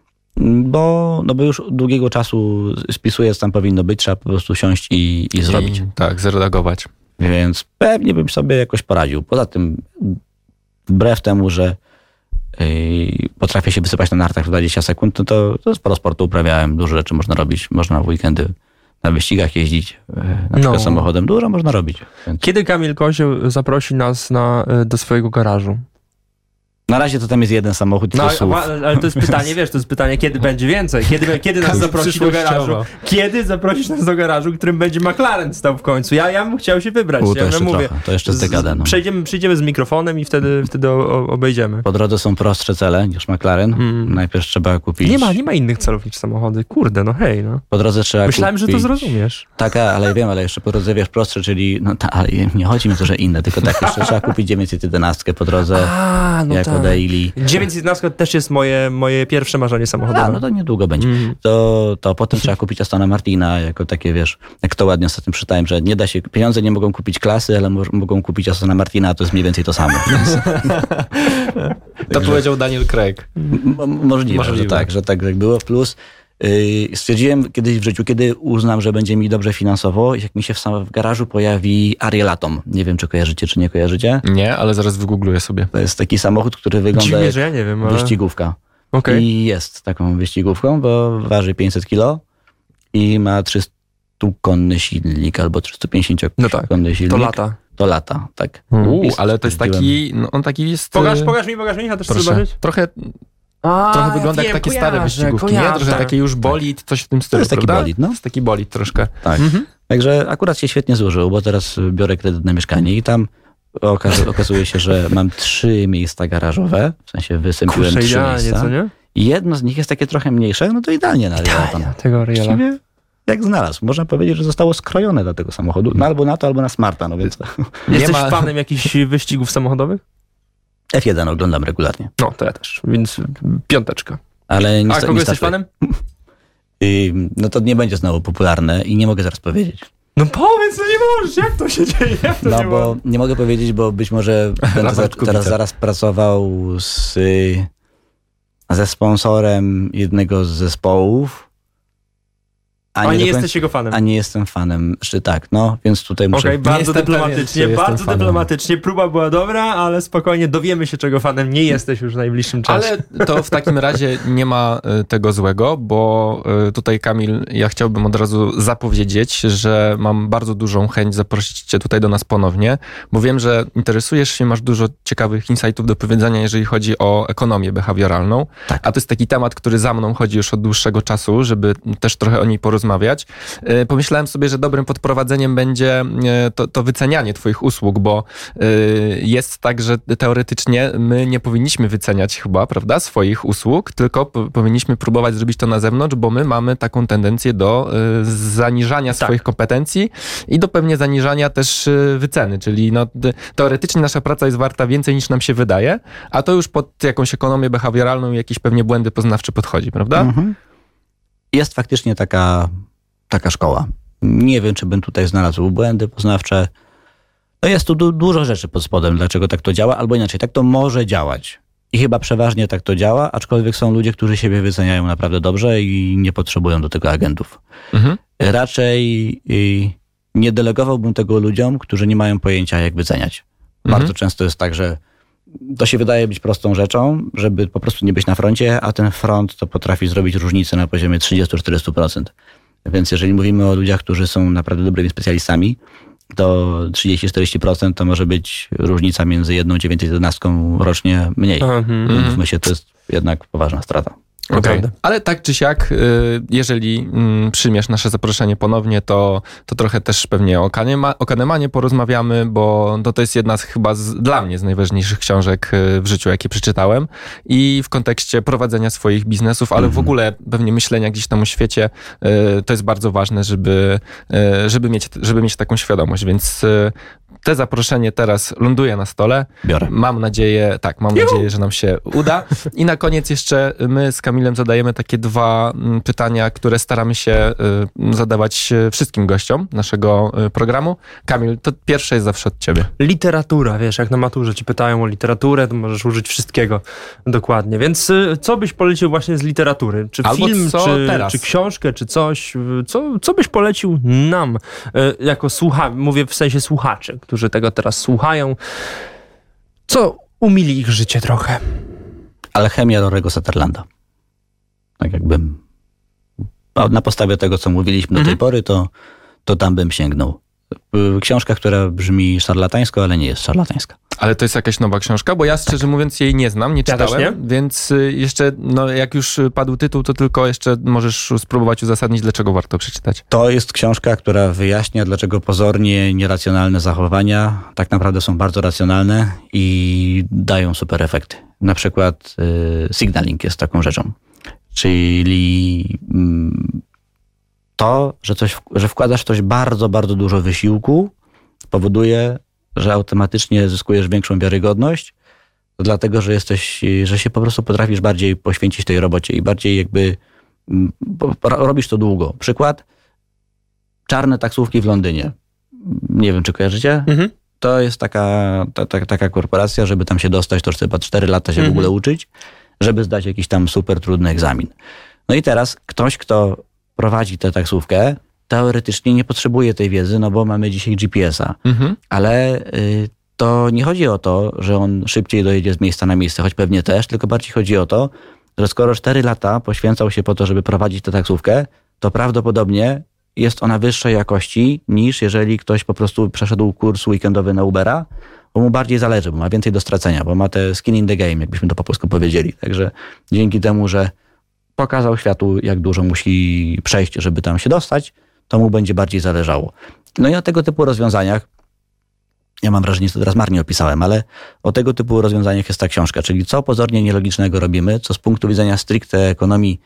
bo, no bo już długiego czasu spisuję, co tam powinno być, trzeba po prostu siąść i, i zrobić. I, tak, zredagować. Więc pewnie bym sobie jakoś poradził. Poza tym, wbrew temu, że yy, potrafię się wysypać na nartach w dwadzieścia sekund, to, to, to sporo sportu uprawiałem, dużo rzeczy można robić. Można w weekendy na wyścigach jeździć, yy, na przykład No. samochodem. Dużo można robić. Więc Kiedy Kamil Kozioł zaprosi nas na, do swojego garażu? na razie to tam jest jeden samochód i No, no, słów. ale, ale to jest pytanie, wiesz, to jest pytanie, kiedy będzie więcej? Kiedy, kiedy nas Kamil zaprosi do garażu? przyszłościowo. Kiedy zaprosisz nas do garażu, którym będzie McLaren stał w końcu? Ja, ja bym chciał się wybrać. U, to ja jeszcze mówię, trochę, to jeszcze z dekadę. No. Przejdziemy, przyjdziemy z mikrofonem i wtedy, wtedy o, o, obejdziemy. Po drodze są prostsze cele niż McLaren. Mm. Najpierw trzeba kupić... Nie ma, nie ma innych celów niż samochody. Kurde, no hej, no. Po drodze trzeba Myślałem, kupić... że to zrozumiesz. Tak, ale wiem, ale jeszcze po drodze, wiesz, prostsze, czyli... No ta, ale nie chodzi mi o to, że inne, tylko tak, jeszcze trzeba kupić dziewięćset jedenaście po drodze A, no jako tak. daily. dziewięćset jedenaście też jest moje, moje pierwsze marzenie samochodowe. A, no to niedługo będzie. Mm. To, to potem trzeba kupić Astona Martina, jako takie, wiesz, jak to ładnie ostatnio przeczytałem, że nie da się, pieniądze nie mogą kupić klasy, ale mo- mogą kupić Astona Martina, a to jest mniej więcej to samo. Więc, To powiedział Daniel Craig. m- możliwe, Możliwe. że tak, że tak jak było. Plus yy, stwierdziłem kiedyś w życiu, kiedy uznam, że będzie mi dobrze finansowo, jak mi się w, sam- w garażu pojawi Ariel Atom. Nie wiem, czy kojarzycie, czy nie kojarzycie. Nie, ale zaraz wygoogluję sobie. To jest taki samochód, który wygląda Dziwnie, jak że ja nie wiem, ale... wyścigówka. Okej. I jest taką wyścigówką, bo waży pięćset kilo i ma trzystukonny silnik albo trzystupięćdziesiątkonny No tak, silnik. To lata. To lata, tak. Uuu, Jest- ale to jest taki, no on taki jest... Pokaż, e, pokaż mi, pokaż mi, ja też chcę Proszę. zobaczyć. Trochę, A, trochę ja wygląda wiem, jak takie kojarzę, stare wyścigówki, nie? kojarzę. Trochę takie już bolid, coś w tym stylu, jest taki prawda? bolid, no. To jest taki bolid troszkę. Tak. Mhm. Także akurat się świetnie złożył, bo teraz biorę kredyt na mieszkanie i tam okaz- okazuje się, że mam trzy miejsca garażowe, w sensie wysępiłem Kurczę, trzy idealnie, miejsca. co nie? I jedno z nich jest takie trochę mniejsze, no to idealnie na Ariel Atom. Tego Ariela. Właściwie jak znalazł. Można powiedzieć, że zostało skrojone dla tego samochodu. No albo na to, albo na smarta, no więc... Jesteś ma- fanem jakichś wyścigów samochodowych? F jeden oglądam regularnie. No, to ja też, więc piąteczka. Ale nie A sta- kogo nie jesteś startuję. fanem? I, no to nie będzie znowu popularne i nie mogę zaraz powiedzieć. No powiedz, no nie możesz, jak to się dzieje? Jak to No nie bo może? nie mogę powiedzieć, bo być może będę za, Kubica. teraz zaraz pracował z, y, ze sponsorem jednego z zespołów. A, A nie nie do końca- jesteś jego fanem. a nie jestem fanem, czy tak, no, więc tutaj muszę... Okej, bardzo jestem pewien, dyplomatycznie, czy jestem bardzo fanem. dyplomatycznie. Próba była dobra, ale spokojnie dowiemy się, czego fanem nie jesteś już w najbliższym czasie. Ale to w takim razie nie ma y, tego złego, bo y, tutaj, Kamil, ja chciałbym od razu zapowiedzieć, że mam bardzo dużą chęć zaprosić cię tutaj do nas ponownie, bo wiem, że interesujesz się, masz dużo ciekawych insightów do powiedzenia, jeżeli chodzi o ekonomię behawioralną. Tak. A to jest taki temat, który za mną chodzi już od dłuższego czasu, żeby też trochę o niej porozmawiać. Y, Pomyślałem sobie, że dobrym podprowadzeniem będzie y, to, to wycenianie twoich usług, bo y, jest tak, że teoretycznie my nie powinniśmy wyceniać chyba, prawda, swoich usług, tylko po, powinniśmy próbować zrobić to na zewnątrz, bo my mamy taką tendencję do y, zaniżania Tak. swoich kompetencji i do pewnie zaniżania też y, wyceny, czyli no, d- teoretycznie nasza praca jest warta więcej niż nam się wydaje, a to już pod jakąś ekonomię behawioralną i jakieś pewnie błędy poznawcze podchodzi, prawda? Mhm. Jest faktycznie taka, taka szkoła. Nie wiem, czy bym tutaj znalazł błędy poznawcze. No jest tu du- dużo rzeczy pod spodem, dlaczego tak to działa, albo inaczej, tak to może działać. I chyba przeważnie tak to działa, aczkolwiek są ludzie, którzy siebie wyceniają naprawdę dobrze i nie potrzebują do tego agentów. Mhm. Raczej y, nie delegowałbym tego ludziom, którzy nie mają pojęcia, jak wyceniać. Mhm. Bardzo często jest tak, że to się wydaje być prostą rzeczą, żeby po prostu nie być na froncie, a ten front to potrafi zrobić różnicę na poziomie trzydzieści do czterdziestu procent. Więc jeżeli mówimy o ludziach, którzy są naprawdę dobrymi specjalistami, to trzydzieści do czterdziestu procent to może być różnica między jedną dziewięćdziesiątą rocznie mniej. Mhm. Mówmy się, to jest jednak poważna strata. Okej. Naprawdę. Ale tak czy siak, y, jeżeli mm, przyjmiesz nasze zaproszenie ponownie, to, to trochę też pewnie o, Kanema, o Kahnemanie porozmawiamy, bo to, to jest jedna z chyba z, dla mnie z najważniejszych książek y, w życiu, jakie przeczytałem i w kontekście prowadzenia swoich biznesów, ale Mhm. w ogóle pewnie myślenia gdzieś tam o świecie, y, to jest bardzo ważne, żeby, y, żeby, mieć, żeby mieć taką świadomość, więc y, te zaproszenie teraz ląduje na stole. Biorę. Mam nadzieję, tak, mam nadzieję, że nam się uda. I na koniec jeszcze my z Kamilem zadajemy takie dwa mm, pytania, które staramy się y, zadawać y, wszystkim gościom naszego y, programu. Kamil, to pierwsze jest zawsze od ciebie. Literatura, wiesz, jak na maturze ci pytają o literaturę, to możesz użyć wszystkiego dokładnie. Więc y, co byś polecił właśnie z literatury? Czy Albo film, co czy, teraz? czy książkę, czy coś? Y, Co, co byś polecił nam, y, jako słucha, mówię w sensie słuchaczy, którzy tego teraz słuchają, co umili ich życie trochę? Alchemia Rorego Sutherlanda. Tak jakbym no, na podstawie tego, co mówiliśmy do tej Mhm. pory, to, to tam bym sięgnął. Y, Książka, która brzmi szarlatańsko, ale nie jest szarlatańska. Ale to jest jakaś nowa książka, bo ja szczerze mówiąc jej nie znam, nie Ja też czytałem, więc y, jeszcze, no jak już padł tytuł, to tylko jeszcze możesz spróbować uzasadnić, dlaczego warto przeczytać. To jest książka, która wyjaśnia, dlaczego pozornie nieracjonalne zachowania tak naprawdę są bardzo racjonalne i dają super efekty. Na przykład y, signaling jest taką rzeczą. Czyli mm, to, że, coś, że wkładasz w coś bardzo, bardzo dużo wysiłku, powoduje, że automatycznie zyskujesz większą wiarygodność, dlatego, że jesteś, że się po prostu potrafisz bardziej poświęcić tej robocie i bardziej jakby mm, po- ro- robisz to długo. Przykład, czarne taksówki w Londynie. Nie wiem, czy kojarzycie? Mhm. To jest taka, ta, ta, taka korporacja, żeby tam się dostać, to trzeba cztery lata się Mhm. w ogóle uczyć, żeby zdać jakiś tam super trudny egzamin. No i teraz ktoś, kto prowadzi tę taksówkę, teoretycznie nie potrzebuje tej wiedzy, no bo mamy dzisiaj G P S a. Mhm. Ale y, to nie chodzi o to, że on szybciej dojedzie z miejsca na miejsce, choć pewnie też, tylko bardziej chodzi o to, że skoro cztery lata poświęcał się po to, żeby prowadzić tę taksówkę, to prawdopodobnie jest ona wyższej jakości niż jeżeli ktoś po prostu przeszedł kurs weekendowy na Ubera, bo mu bardziej zależy, bo ma więcej do stracenia, bo ma te skin in the game, jakbyśmy to po polsku powiedzieli. Także dzięki temu, że pokazał światu, jak dużo musi przejść, żeby tam się dostać, to mu będzie bardziej zależało. No i o tego typu rozwiązaniach, ja mam wrażenie, że to teraz marnie opisałem, ale o tego typu rozwiązaniach jest ta książka, czyli co pozornie nielogicznego robimy, co z punktu widzenia stricte ekonomii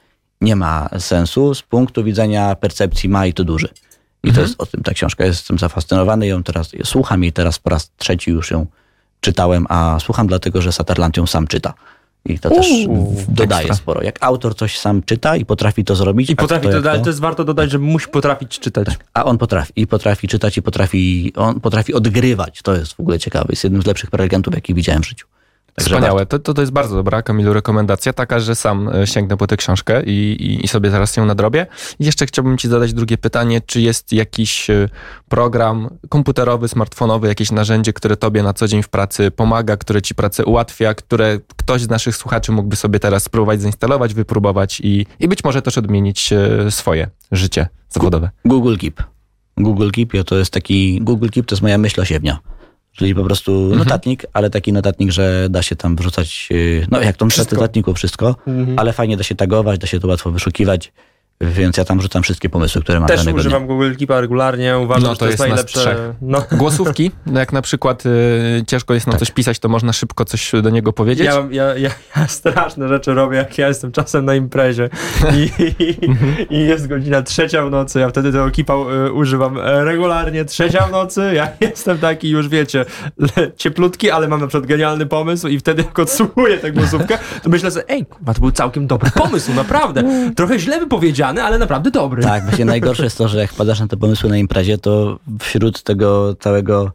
nie ma sensu, z punktu widzenia percepcji ma i to duży. I Mhm. to jest o tym ta książka. Jestem zafascynowany ją teraz, słucham jej teraz po raz trzeci już ją czytałem, a słucham dlatego, że Sutherland ją sam czyta. I to też Uuu, dodaje ekstra. sporo. Jak autor coś sam czyta i potrafi to zrobić. I a potrafi kto to, jak ale to jest warto dodać, że musi potrafić czytać. A on potrafi. I potrafi czytać, i potrafi, on potrafi odgrywać. To jest w ogóle ciekawe. Jest jednym z lepszych prelegentów, jakich widziałem w życiu. Także Wspaniałe. To, to, to jest bardzo dobra, Kamilu, rekomendacja. Taka, że sam e, sięgnę po tę książkę i, i, i sobie zaraz ją nadrobię. I jeszcze chciałbym ci zadać drugie pytanie. Czy jest jakiś e, program komputerowy, smartfonowy, jakieś narzędzie, które tobie na co dzień w pracy pomaga, które ci pracę ułatwia, które ktoś z naszych słuchaczy mógłby sobie teraz spróbować zainstalować, wypróbować i, i być może też odmienić e, swoje życie zawodowe? Google Keep. Google Keep to jest taki, Google Keep to jest moja myśl osiewnia. Czyli po prostu notatnik, ale taki notatnik, że da się tam wrzucać, yy, no jak to myślę w notatniku wszystko, Mhm. ale fajnie da się tagować, da się to łatwo wyszukiwać, więc ja tam wrzucam wszystkie pomysły, które mam Też danego używam dnia. Google Keepa regularnie, uważam, No, że to to jest jest nas najlepsze. trzech. No. Głosówki, no jak na przykład y, ciężko jest nam Tak. coś pisać, to można szybko coś do niego powiedzieć. Ja, mam- ja, ja, ja straszne rzeczy robię, jak ja jestem czasem na imprezie i, i, i jest godzina trzecia w nocy, ja wtedy tego Keepa y, używam e, regularnie, trzecia w nocy, ja jestem taki już, wiecie, le, cieplutki, ale mam na przykład genialny pomysł i wtedy jak odsłuchuję tę głosówkę, to myślę sobie, ej, kurwa, to był całkiem dobry pomysł, naprawdę. Trochę źle wypowiedziany, ale naprawdę dobry. Tak, właśnie najgorsze jest to, że jak padasz na te pomysły na imprezie, to wśród tego całego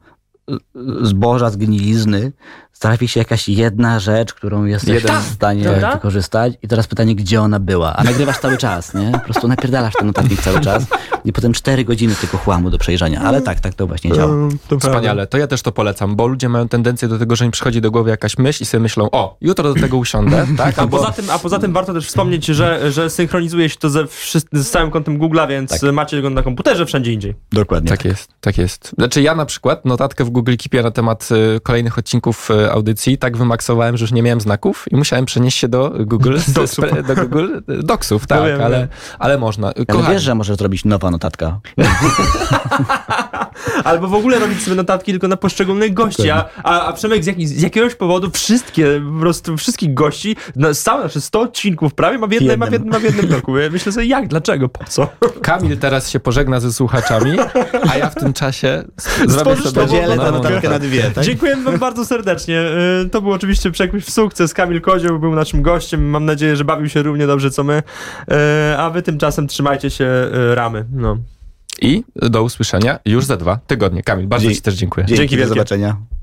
zboża, zgnilizny trafi się jakaś jedna rzecz, którą jesteś Jeden. w stanie Dobra. wykorzystać i teraz pytanie, gdzie ona była? A nagrywasz cały czas, nie? Po prostu napierdalasz ten notatnik cały czas i potem cztery godziny tylko chłamu do przejrzenia. Ale tak, tak to właśnie działa. To Wspaniale, to ja też to polecam, bo ludzie mają tendencję do tego, że im przychodzi do głowy jakaś myśl i sobie myślą, o, jutro do tego usiądę, tak? A Albo- poza, tym, a poza tym warto też wspomnieć, że, że synchronizuje się to ze wszyscy, z całym kontem Google'a, więc Tak. macie go na komputerze wszędzie indziej. Dokładnie. Tak jest, tak jest. Znaczy ja na przykład notatkę w Google Keepie na temat y, kolejnych odcinków y, audycji tak wymaksowałem, że już nie miałem znaków i musiałem przenieść się do Google Docsów. spre- do Google y, Docsów, tak, No wiem, ale, wiem. ale można. Ale Kochani, wiesz, że możesz zrobić nowa notatka. Albo w ogóle robić sobie notatki tylko na poszczególnych gości, a, a, a Przemek z, jak, z jakiegoś powodu wszystkie, po prostu wszystkich gości, na, całe nasze sto odcinków prawie ma w, jednej, ma, w jednym, ma w jednym bloku. Ja myślę sobie, jak, dlaczego, po co? Kamil teraz się pożegna ze słuchaczami, a ja w tym czasie zrobię Stworzysz sobie nową Podzielę tę notatkę. notatkę na dwie, tak? Dziękujemy wam bardzo serdecznie. Y, To był oczywiście Przekływ sukces. Kamil Kozioł był naszym gościem. Mam nadzieję, że bawił się równie dobrze co my. Y, A wy tymczasem trzymajcie się y, ramy. No. I do usłyszenia już za dwa tygodnie. Kamil, bardzo Dzie- ci też dziękuję. Dzięki, Dzięki do wielkie. zobaczenia.